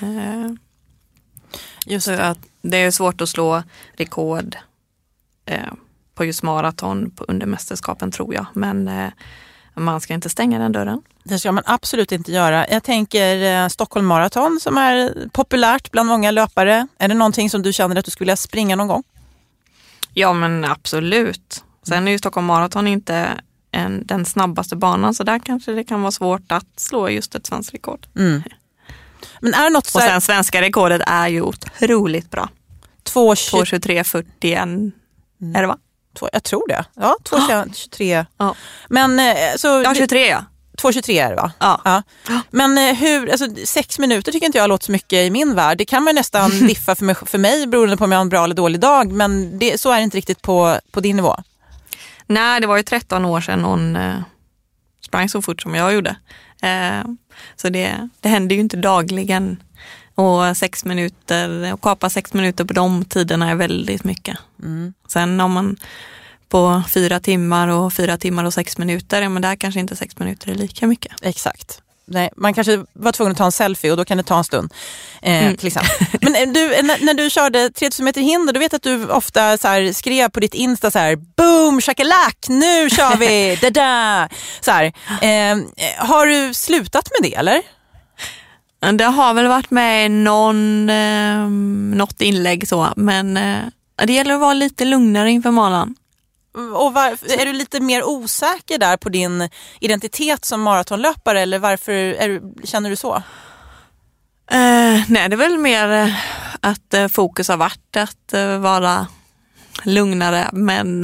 Just så att det är svårt att slå rekord på just maraton under mästerskapen, tror jag. Men man ska inte stänga den dörren. Det ska man absolut inte göra. Jag tänker Stockholm Marathon som är populärt bland många löpare. Är det någonting som du känner att du skulle vilja springa någon gång? Ja, men absolut. Sen är ju Stockholm Marathon inte den snabbaste banan, så där kanske det kan vara svårt att slå just ett svenskt rekord. Mm. Men är det något och sen svenska rekordet är ju otroligt bra. 2:23:41 är det, va? Jag tror det. Ja, 2:23. Ja. Men så... Ja, 23 ja. 2:23 är det va? Ja. Men 6 minuter tycker inte jag låter så mycket i min värld. Det kan man nästan diffa för mig beroende på om jag har en bra eller dålig dag. Men så är det inte riktigt på din nivå. Nej, det var ju 13 år sedan hon sprang så fort som jag gjorde. Så det händer ju inte dagligen. Och 6 minuter, och kapa 6 minuter på de tiderna är väldigt mycket. Sen om man på 4 timmar och 6 minuter, men där kanske inte 6 minuter är lika mycket. Exakt. Nej, man kanske var tvungen att ta en selfie och då kan det ta en stund till exempel. Men du, när du körde 3000 meter hinder, du vet att du ofta så här, skrev på ditt Insta så här: boom, shakalak, nu kör vi, da. Så här, har du slutat med det eller? Det har väl varit med något inlägg så, men det gäller att vara lite lugnare inför maran. Och är du lite mer osäker där på din identitet som maratonlöpare eller varför känner du så? Nej, det är väl mer att fokus har varit att vara lugnare, men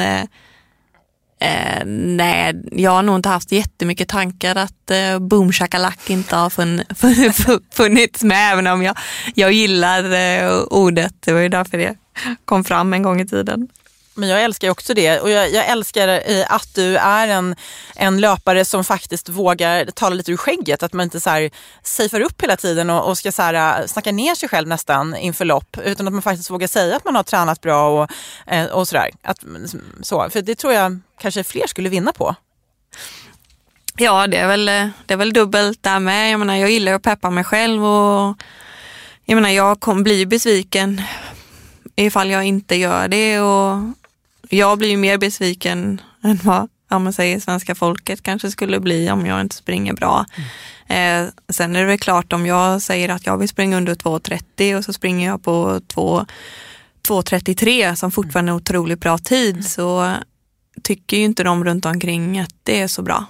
nej, jag har nog inte haft jättemycket tankar att boom shakalak inte har funnits med, även om jag gillar ordet. Det var ju därför det kom fram en gång i tiden. Men jag älskar också det, och jag älskar att du är en löpare som faktiskt vågar tala lite ur skägget, att man inte så här safear upp hela tiden och ska så här snacka ner sig själv nästan inför lopp, utan att man faktiskt vågar säga att man har tränat bra och sådär. Så, för det tror jag kanske fler skulle vinna på. Ja, det är väl dubbelt där med. Jag menar, jag gillar att peppa mig själv, och jag menar, jag blir besviken ifall jag inte gör det, och jag blir ju mer besviken än vad man säger svenska folket kanske skulle bli om jag inte springer bra. Sen är det väl klart, om jag säger att jag vill springa under 2:30 och så springer jag på 2:33 som fortfarande är otroligt bra tid, så tycker ju inte de runt omkring att det är så bra.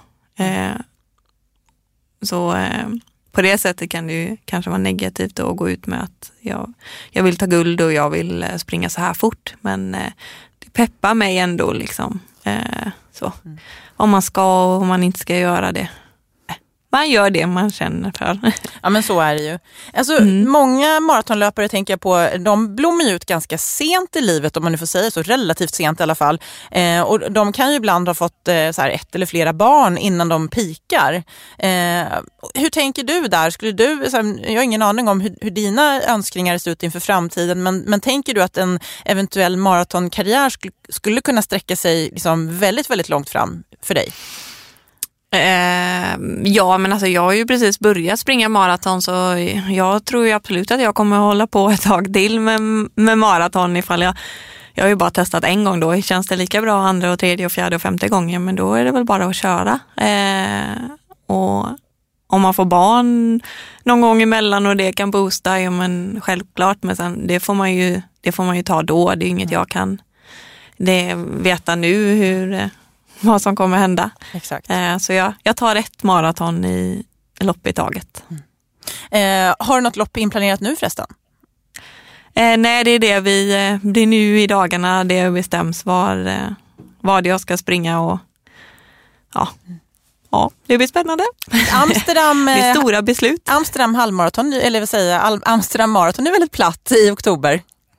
På det sättet kan det ju kanske vara negativt att gå ut med att jag vill ta guld och jag vill springa så här fort. Men det peppar mig ändå liksom. Så. Om man ska och om man inte ska göra det. Man gör det man känner för. Ja, men så är det ju. Alltså, många maratonlöpare tänker jag på, de blommar ut ganska sent i livet, om man nu får säga så, relativt sent i alla fall. Och de kan ju ibland ha fått så här, 1 eller flera barn innan de pikar. Hur tänker du där? Skulle du, så här, jag har ingen aning om hur dina önskningar ser ut inför framtiden, men tänker du att en eventuell maratonkarriär skulle kunna sträcka sig liksom väldigt, väldigt långt fram för dig? Ja, men alltså jag har ju precis börjat springa maraton, så jag tror ju absolut att jag kommer att hålla på ett tag till med maraton ifall jag har ju bara testat en gång då. Känns det lika bra andra och tredje och fjärde och femte gången, men då är det väl bara att köra. Och om man får barn någon gång emellan och det kan boosta, ja men självklart, men sen, det får man ju ta då. Det är inget jag kan veta nu vad som kommer hända. Exakt. Så jag tar ett maraton i lopp i taget. Har du något lopp inplanerat nu förresten? Nej, det är det nu i dagarna det bestäms vad jag ska springa, och ja, det blir spännande. Amsterdam, det är stora beslut. Amsterdam halvmaraton, eller vad säger Amsterdam maraton är väldigt platt i oktober.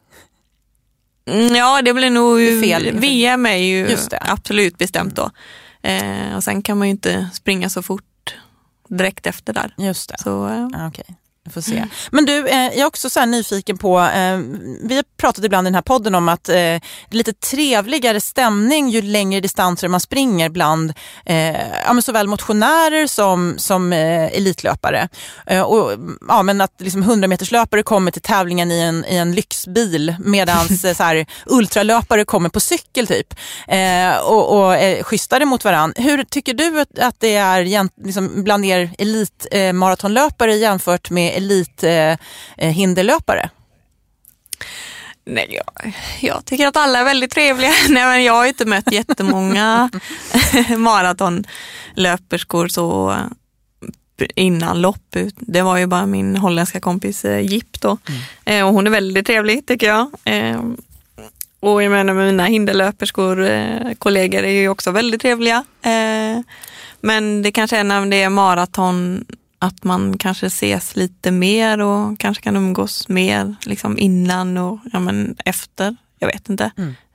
Ja, det blir nog fel. VM är ju absolut bestämt då. Och sen kan man ju inte springa så fort direkt efter där. Just det. Så, okej. Jag får se. Men du, jag är också så här nyfiken på, vi har pratat ibland i den här podden om att det är lite trevligare stämning ju längre distanser man springer bland såväl motionärer som elitlöpare. Men att liksom 100-meterslöpare kommer till tävlingen i en lyxbil, medan så här, ultralöpare kommer på cykel typ och är schysstare mot varann. Hur tycker du att det är liksom, bland er elitmaratonlöpare jämfört med elithinderlöpare? Nej, jag tycker att alla är väldigt trevliga. Nej, men jag har inte mött jättemånga maratonlöperskor så innan lopp. Det var ju bara min holländska kompis Jip då. Och hon är väldigt trevlig tycker jag. Och jag menar, mina hinderlöperskor, kollegor är ju också väldigt trevliga. Men det kanske är när det är maraton att man kanske ses lite mer och kanske kan umgås mer liksom innan och efter. Jag vet inte.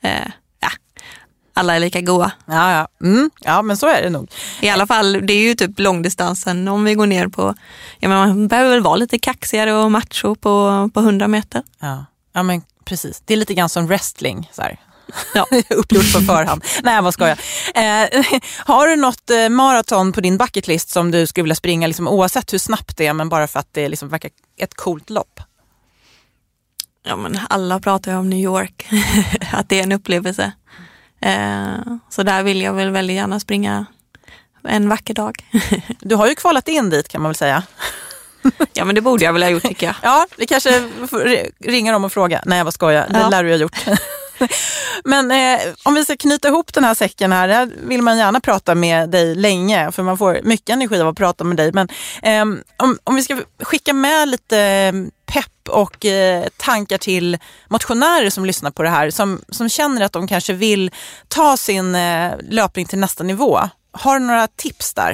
Alla är lika goda. Ja, men så är det nog. I alla fall, det är ju typ långdistansen. Om vi går ner på... man behöver väl vara lite kaxigare och macho på 100 meter. Ja, men precis. Det är lite grann som wrestling. Så här. Ja. Uppgjort på förhand. Nej, vad ska jag? Har du något maraton på din bucketlist som du skulle vilja springa liksom, oavsett hur snabbt det är, men bara för att det liksom verkar ett coolt lopp? Ja, men alla pratar ju om New York. Att det är en upplevelse. Så där vill jag väl väldigt gärna springa en vacker dag. Du har ju kvalat in dit, kan man väl säga. Ja, men det borde jag väl ha gjort, tycker jag. Ja, vi kanske ringer dem och fråga. Nej, vad ska jag? Det lär du ha gjort. Men om vi ska knyta ihop den här säcken här vill man gärna prata med dig länge, för man får mycket energi av att prata med dig. Men om vi ska skicka med lite pepp och tankar till motionärer som lyssnar på det här, som känner att de kanske vill ta sin löpning till nästa nivå. Har du några tips där?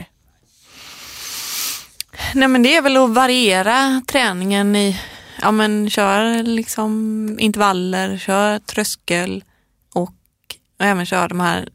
Nej, men det är väl att variera träningen i... Ja, men kör liksom intervaller, kör tröskel och även kör de här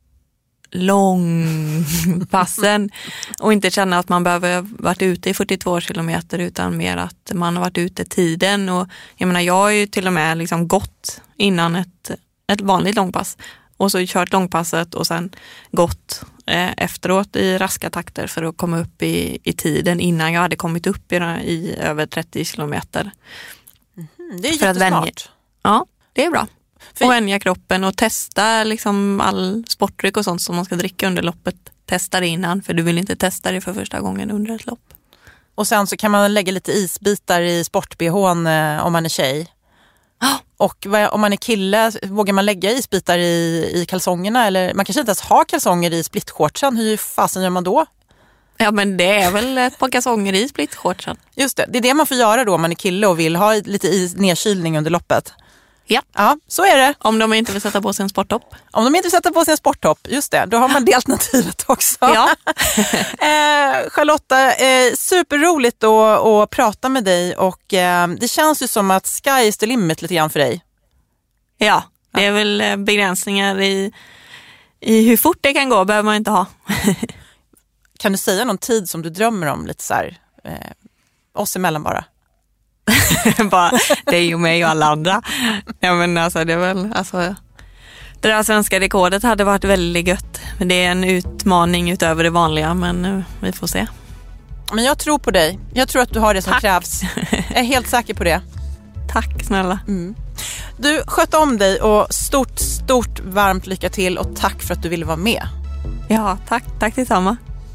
långpassen och inte känna att man behöver varit ute i 42 kilometer utan mer att man har varit ute tiden. Och jag menar, jag har ju till och med liksom gått innan ett vanligt långpass och så kört långpasset och sen gått efteråt i raska takter för att komma upp i tiden innan jag hade kommit upp i över 30 kilometer. Det är jättesmart. Ja, det är bra. Och vänja kroppen och testa liksom all sportdryck och sånt som man ska dricka under loppet. Testa det innan, för du vill inte testa det för första gången under ett lopp. Och sen så kan man lägga lite isbitar i sport-BH:n om man är tjej. Och om man är kille, vågar man lägga isbitar i kalsongerna? Eller man kanske inte ens har kalsonger i splitshortsen. Hur fasen gör man då? Ja, men det är väl ett par kalsonger i splitshortsen. Just det, det är det man får göra då om man är kille och vill ha lite nedkylning under loppet. Ja, så är det. Om de inte vill sätta på sig en sporttopp. Om de inte vill sätta på sig en sporttopp, just det. Då har man det alternativet också. Ja. Charlotta, superroligt att prata med dig. Och det känns ju som att sky is the limit lite grann för dig. Ja, det är väl begränsningar i hur fort det kan gå, behöver man inte ha. Kan du säga någon tid som du drömmer om lite så här, oss emellan bara? Bara dig och mig och alla andra. Ja, men alltså det är väl det där svenska rekordet hade varit väldigt gött. Men det är en utmaning utöver det vanliga, men vi får se. Men jag tror på dig. Jag tror att du har det som krävs. Jag är helt säker på det. Tack snälla. Du, sköt om dig och stort varmt lycka till och tack för att du ville vara med. Ja, tack detsamma.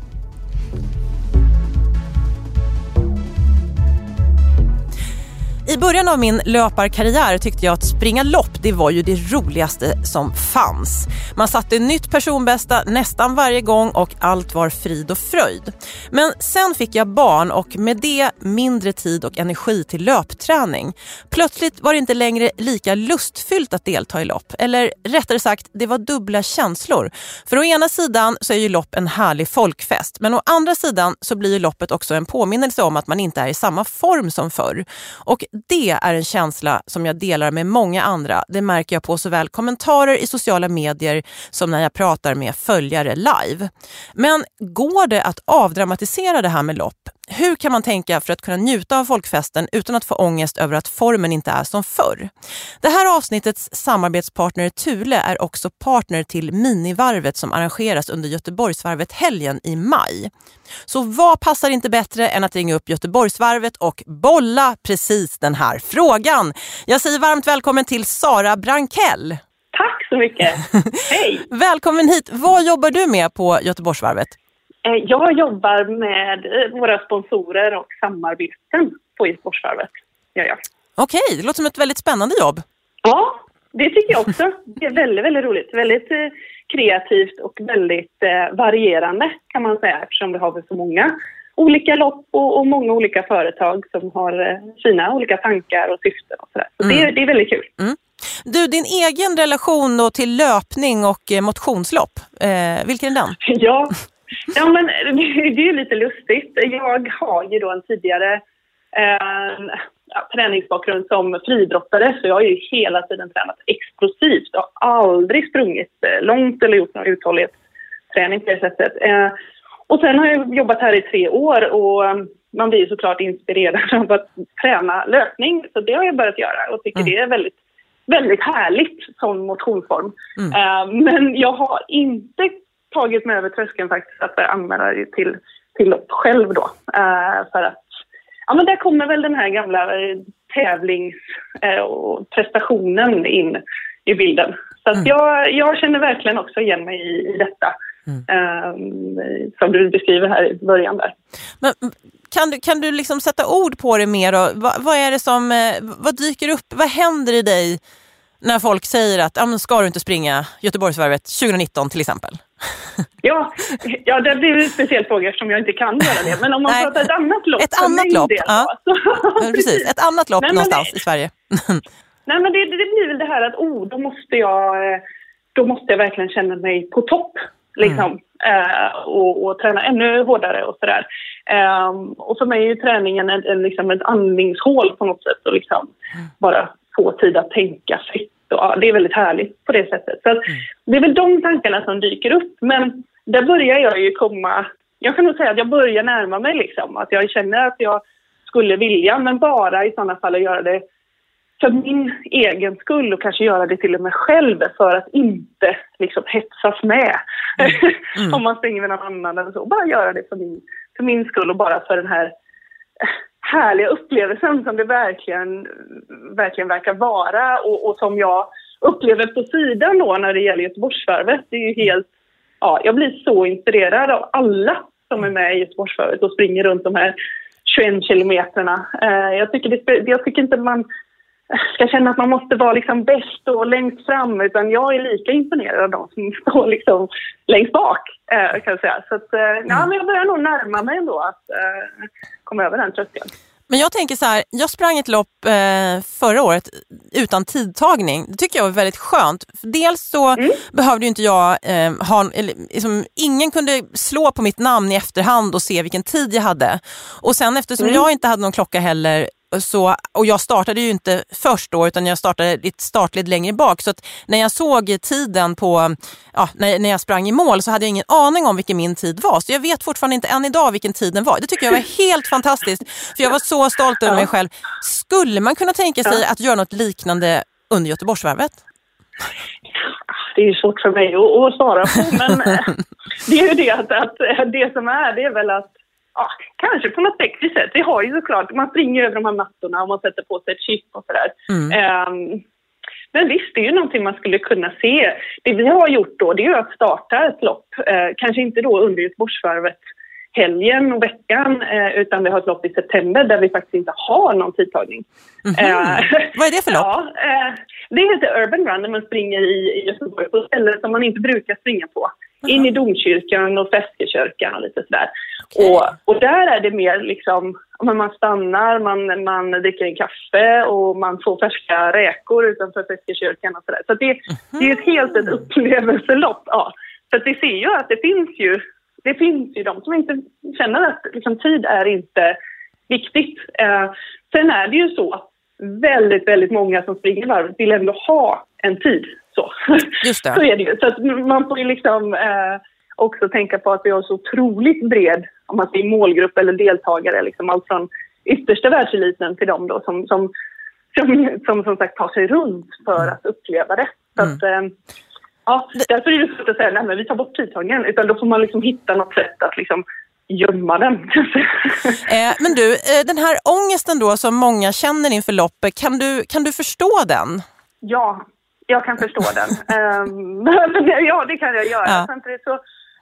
I början av min löparkarriär tyckte jag att springa lopp, det var ju det roligaste som fanns. Man satte nytt personbästa nästan varje gång och allt var frid och fröjd. Men sen fick jag barn och med det mindre tid och energi till löpträning. Plötsligt var det inte längre lika lustfyllt att delta i lopp. Eller rättare sagt, det var dubbla känslor. För å ena sidan så är ju lopp en härlig folkfest. Men å andra sidan så blir ju loppet också en påminnelse om att man inte är i samma form som förr. Och det är en känsla som jag delar med många andra. Det märker jag på såväl kommentarer i sociala medier som när jag pratar med följare live. Men går det att avdramatisera det här med lopp? Hur kan man tänka för att kunna njuta av folkfesten utan att få ångest över att formen inte är som förr? Det här avsnittets samarbetspartner Thule är också partner till Minivarvet som arrangeras under Göteborgsvarvet helgen i maj. Så vad passar inte bättre än att ringa upp Göteborgsvarvet och bolla precis den här frågan? Jag säger varmt välkommen till Sara Brankell. Tack så mycket. Hej. Välkommen hit. Vad jobbar du med på Göteborgsvarvet? Jag jobbar med våra sponsorer och samarbeten på Göteborgsvarvet. Okej, det låter som ett väldigt spännande jobb. Ja, det tycker jag också. Det är väldigt, väldigt roligt. Väldigt kreativt och väldigt varierande kan man säga, eftersom vi har så många olika lopp och många olika företag som har sina olika tankar och syften och sådär. Så det är väldigt kul. Du, din egen relation då till löpning och motionslopp, vilken är den? Ja, men det är ju lite lustigt. Jag har ju då en tidigare träningsbakgrund som friidrottare, så jag har ju hela tiden tränat explosivt och aldrig sprungit långt eller gjort någon uthållighetsträning på det sättet. Och sen har jag jobbat här i 3 år och man blir ju såklart inspirerad av att träna löpning, så det har jag börjat göra och tycker det är väldigt, väldigt härligt som motionsform. Men jag har inte tagit mig över tröskeln faktiskt att anmäla det till lopp själv då. För att men där kommer väl den här gamla och prestationen in i bilden. Så att jag känner verkligen också igen mig i detta. Som du beskriver här i början där. Men kan du liksom sätta ord på det mer då? Vad är det som, vad dyker upp, vad händer i dig när folk säger att ska du inte springa Göteborgsvarvet 2019 till exempel? Ja, det blir en speciell fråga eftersom jag inte kan göra det. Men om man pratar ett annat lopp. Ett annat lopp, precis. Ett annat lopp någonstans i Sverige. Nej, men det blir väl det här att då måste jag verkligen känna mig på topp. Liksom, och träna ännu hårdare och sådär. Och för mig är ju träningen liksom ett andningshål på något sätt och liksom bara få tid att tänka fritt. Och, det är väldigt härligt på det sättet. Så att, det är väl de tankarna som dyker upp. Men där börjar jag ju komma... Jag kan nog säga att jag börjar närma mig liksom. Att jag känner att jag skulle vilja, men bara i sådana fall att göra det för min egen skull och kanske göra det till och med själv för att inte liksom hetsas med om man springer med någon annan eller så. Bara göra det för min skull och bara för den här härliga upplevelsen som det verkligen verkar vara och som jag upplever på sidan då när det gäller Göteborgsvarvet. Det är ju helt, jag blir så inspirerad av alla som är med i Göteborgsvarvet och springer runt de här 21 kilometerna. Jag tycker inte man ska känna att man måste vara liksom bäst och längst fram, utan jag är lika imponerad av de som står liksom längst bak, kan jag säga. Så att, men jag börjar nog närma mig ändå att komma över den tröskeln. Men jag tänker så här, jag sprang ett lopp förra året utan tidtagning. Det tycker jag var väldigt skönt. Dels så behövde ju inte jag ingen kunde slå på mitt namn i efterhand och se vilken tid jag hade. Och sen eftersom jag inte hade någon klocka heller, och jag startade ju inte först då, utan jag startade lite startled längre bak, så att när jag såg tiden på när jag sprang i mål så hade jag ingen aning om vilken min tid var, så jag vet fortfarande inte än idag vilken tiden var. Det tycker jag var helt fantastiskt, för jag var så stolt över mig själv. Skulle man kunna tänka sig att göra något liknande under Göteborgsvarvet? Det är ju svårt för mig att svara på, men det är ju det att det som det är väl att kanske på något tekniskt sätt. Vi har ju såklart, man springer över de här mattorna och man sätter på sig ett chip och sådär. Men visst, det är ju någonting man skulle kunna se. Det vi har gjort då, det är ju att starta ett lopp. Kanske inte då under Göteborgsvarvet helgen och veckan, utan vi har ett lopp i september där vi faktiskt inte har någon tidtagning. Vad är det för lopp? Det heter Urban Run, där man springer i Göteborg på ställen som man inte brukar springa på. In i Domkyrkan och Feskekyrkan och lite sådär. Och där är det mer liksom, man stannar, man dricker en kaffe och man får färska räkor utanför Feskekyrkan och sådär. Så det är ett helt ett upplevelselopp. Ja. Så att det ser ju att det finns ju de som inte känner att liksom, tid är inte viktigt. Sen är det ju så, väldigt, väldigt många som springer varvet vill ändå ha en tid. Så. Just det. Så är det ju. Så att man får ju liksom också tänka på att vi har så otroligt bred, om man säger målgrupp eller deltagare, liksom allt från yttersta världseliten till dem då som sagt tar sig runt för att uppleva det. Så att, därför är det svårt att säga, nej men vi tar bort tidtagningen, utan då får man liksom hitta något sätt att liksom gömma den. Men du, den här ångesten då som många känner inför loppet, kan du förstå den? Ja, jag kan förstå den. Ja, det kan jag göra. Samtidigt så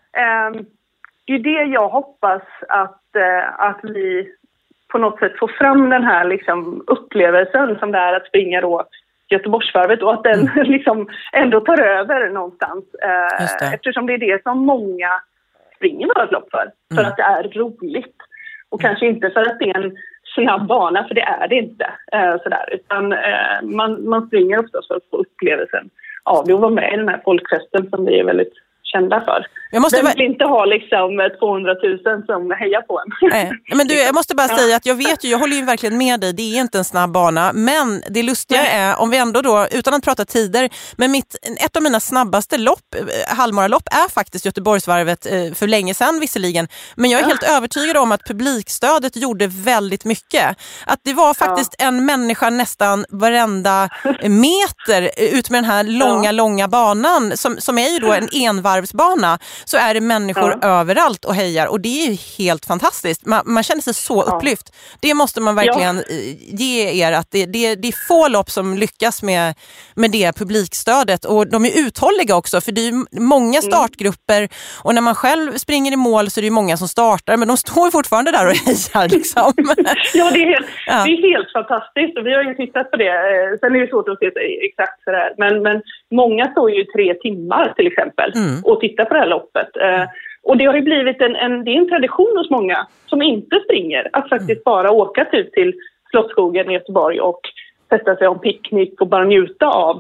det är det jag hoppas att vi på något sätt får fram den här liksom upplevelsen som det är att springa då Göteborgsvarvet, och att den liksom ändå tar över någonstans. Eftersom det är det som många springer vårt lopp för att det är roligt. Och kanske inte för att det är en snabb bana, för det är det inte sådär, utan man springer oftast för att få upplevelsen av det och vara med i den här folkfesten som vi är väldigt kända för. Jag vill inte ha liksom 200 000 som hejar på en. Men du, jag måste bara säga att jag håller ju verkligen med dig, det är inte en snabb bana, men det lustiga är, om vi ändå då, utan att prata tider, men ett av mina snabbaste halvmaralopp är faktiskt Göteborgsvarvet för länge sedan visserligen, men jag är helt övertygad om att publikstödet gjorde väldigt mycket. Att det var faktiskt en människa nästan varenda meter ut med den här långa banan som är ju då en envarvsbana, så är det människor överallt och hejar, och det är ju helt fantastiskt. Man känner sig så upplyft. Det måste man verkligen ge er, att det är få lopp som lyckas med det publikstödet, och de är uthålliga också, för det är ju många startgrupper, och när man själv springer i mål så är det ju många som startar, men de står fortfarande där och hejar liksom. Ja, det är helt fantastiskt, och vi har ju tittat på det. Sen är det svårt att se exakt sådär, men många står ju 3 timmar till exempel och tittar på det här loppet. Och det har ju blivit det är en tradition hos många som inte springer, att faktiskt bara åka typ till Slottsskogen i Göteborg och sätta sig om picknick och bara njuta av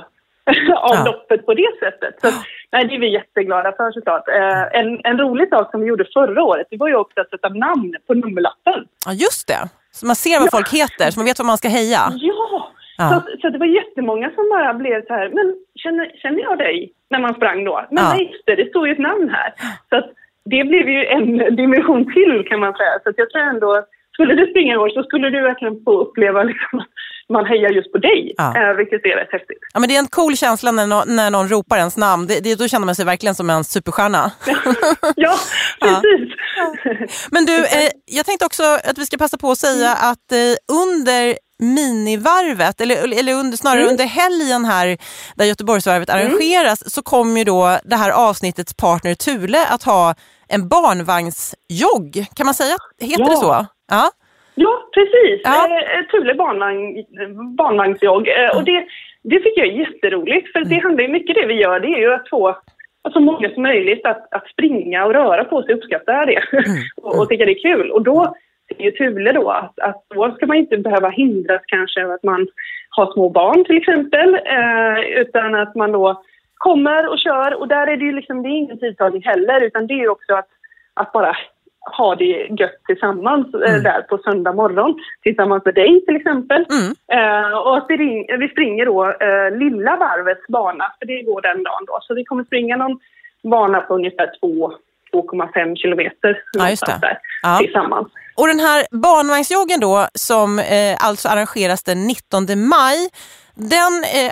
loppet på det sättet. Så nej, det är vi jätteglada för såklart. En rolig sak som vi gjorde förra året, det var ju också att sätta namn på nummerlappen. Ja, just det. Så man ser vad folk heter, så man vet vad man ska heja. Ja. Så det var jättemånga som bara blev så här, men känner jag dig när man sprang då? Men nej, det står ju ett namn här. Så att det blev ju en dimension till, kan man säga. Så att jag tror ändå, skulle du springa i år så skulle du verkligen få uppleva liksom att man hejar just på dig, vilket är rätt häftigt. Ja, men det är en cool känsla när någon ropar ens namn. Då känner man sig verkligen som en superstjärna. Ja, precis. Men du, jag tänkte också att vi ska passa på att säga att under minivarvet, eller under helgen här där Göteborgsvarvet arrangeras, så kommer ju då det här avsnittets partner Thule att ha en barnvagnsjogg. Kan man säga? Heter det så? Ja, precis. Thule barnvagnsjogg. Och det tycker jag är jätteroligt, för det handlar ju mycket det vi gör, det är ju att få så många som möjligt att springa och röra på sig, uppskatta det och tycka det är kul. Och då är ju Thule då att då ska man inte behöva hindras kanske av att man har små barn till exempel, utan att man då kommer och kör, och där är det ju liksom, det är ingen tidtagning heller, utan det är ju också att bara ha det gött tillsammans där på söndag morgon tillsammans med dig till exempel. Och att vi springer då lilla varvets bana, för det går den dagen då, så vi kommer springa någon bana på ungefär 2,5 kilometer tillsammans. Och den här barnvagnsjoggen då, som alltså arrangeras den 19 maj, den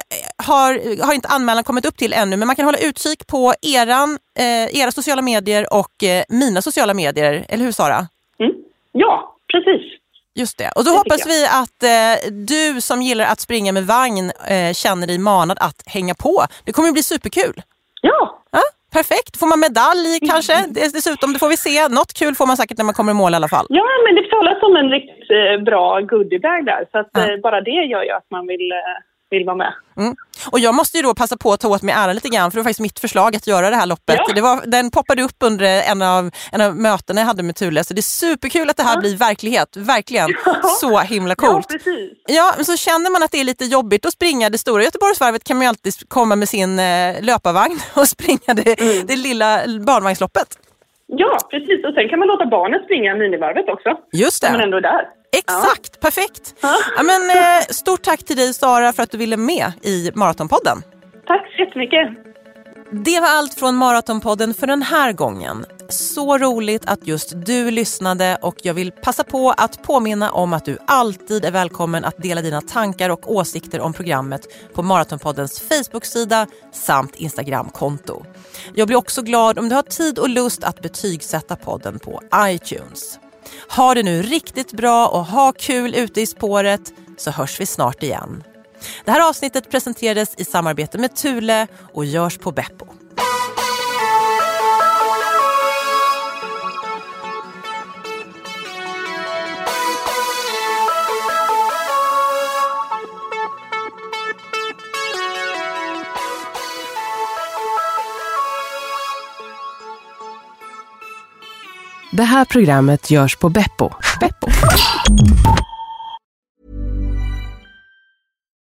har inte anmälan kommit upp till ännu, men man kan hålla utkik på era sociala medier och mina sociala medier, eller hur Sara? Ja, precis. Just det. Och då hoppas vi att du som gillar att springa med vagn känner dig manad att hänga på. Det kommer att bli superkul. Ja. Perfekt. Får man medalj kanske? Dessutom, det får vi se. Något kul får man säkert när man kommer i mål i alla fall. Ja, men det talas om en riktigt bra goodiebag där. Så att bara det gör ju att man vill vara med. Och jag måste ju då passa på att ta åt mig äran lite grann, för det var faktiskt mitt förslag att göra det här loppet. Den poppade upp under en av mötena jag hade med Thule, så det är superkul att det här blir verklighet. Verkligen. Så himla coolt. Ja, precis. Ja, men så känner man att det är lite jobbigt att springa det stora Göteborgsvarvet, kan man ju alltid komma med sin löparvagn och springa det lilla barnvagnsloppet. Ja, precis. Och sen kan man låta barnet springa minivarvet också. Just det. Men ändå är där. Exakt, perfekt. Ja, men, stort tack till dig Sara för att du ville med i Maratonpodden. Tack så jättemycket. Det var allt från Maratonpodden för den här gången. Så roligt att just du lyssnade, och jag vill passa på att påminna om att du alltid är välkommen att dela dina tankar och åsikter om programmet på Maratonpoddens Facebook-sida samt Instagram-konto. Jag blir också glad om du har tid och lust att betygsätta podden på iTunes. Ha det nu riktigt bra och ha kul ute i spåret, så hörs vi snart igen. Det här avsnittet presenterades i samarbete med Thule och görs på Beppo. Det här programmet görs på Beppo.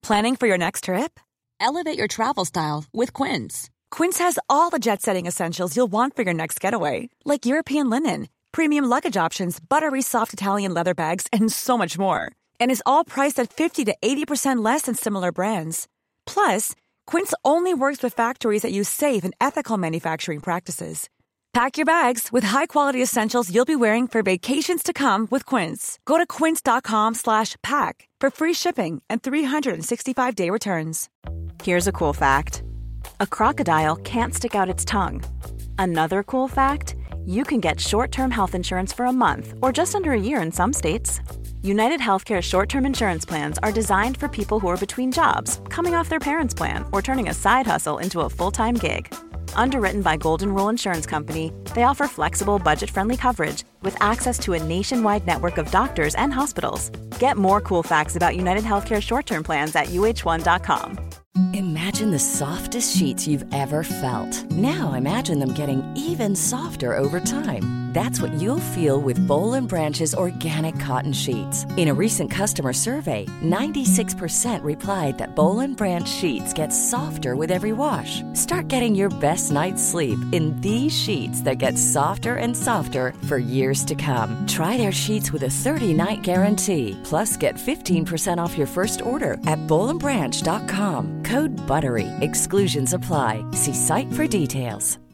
Planning for your next trip? Elevate your travel style with Quince. Quince has all the jet-setting essentials you'll want for your next getaway, like European linen, premium luggage options, buttery soft Italian leather bags, and so much more. And is all priced at 50 to 80% less than similar brands. Plus, Quince only works with factories that use safe and ethical manufacturing practices. Pack your bags with high-quality essentials you'll be wearing for vacations to come with Quince. Go to quince.com/pack for free shipping and 365-day returns. Here's a cool fact. A crocodile can't stick out its tongue. Another cool fact, you can get short-term health insurance for a month or just under a year in some states. United Healthcare short-term insurance plans are designed for people who are between jobs, coming off their parents' plan, or turning a side hustle into a full-time gig. Underwritten by Golden Rule Insurance Company, they offer flexible, budget-friendly coverage with access to a nationwide network of doctors and hospitals. Get more cool facts about United Healthcare short-term plans at uh1.com. Imagine the softest sheets you've ever felt. Now imagine them getting even softer over time. That's what you'll feel with Boll & Branch's organic cotton sheets. In a recent customer survey, 96% replied that Boll & Branch sheets get softer with every wash. Start getting your best night's sleep in these sheets that get softer and softer for years to come. Try their sheets with a 30-night guarantee. Plus, get 15% off your first order at bollandbranch.com. Code BUTTERY. Exclusions apply. See site for details.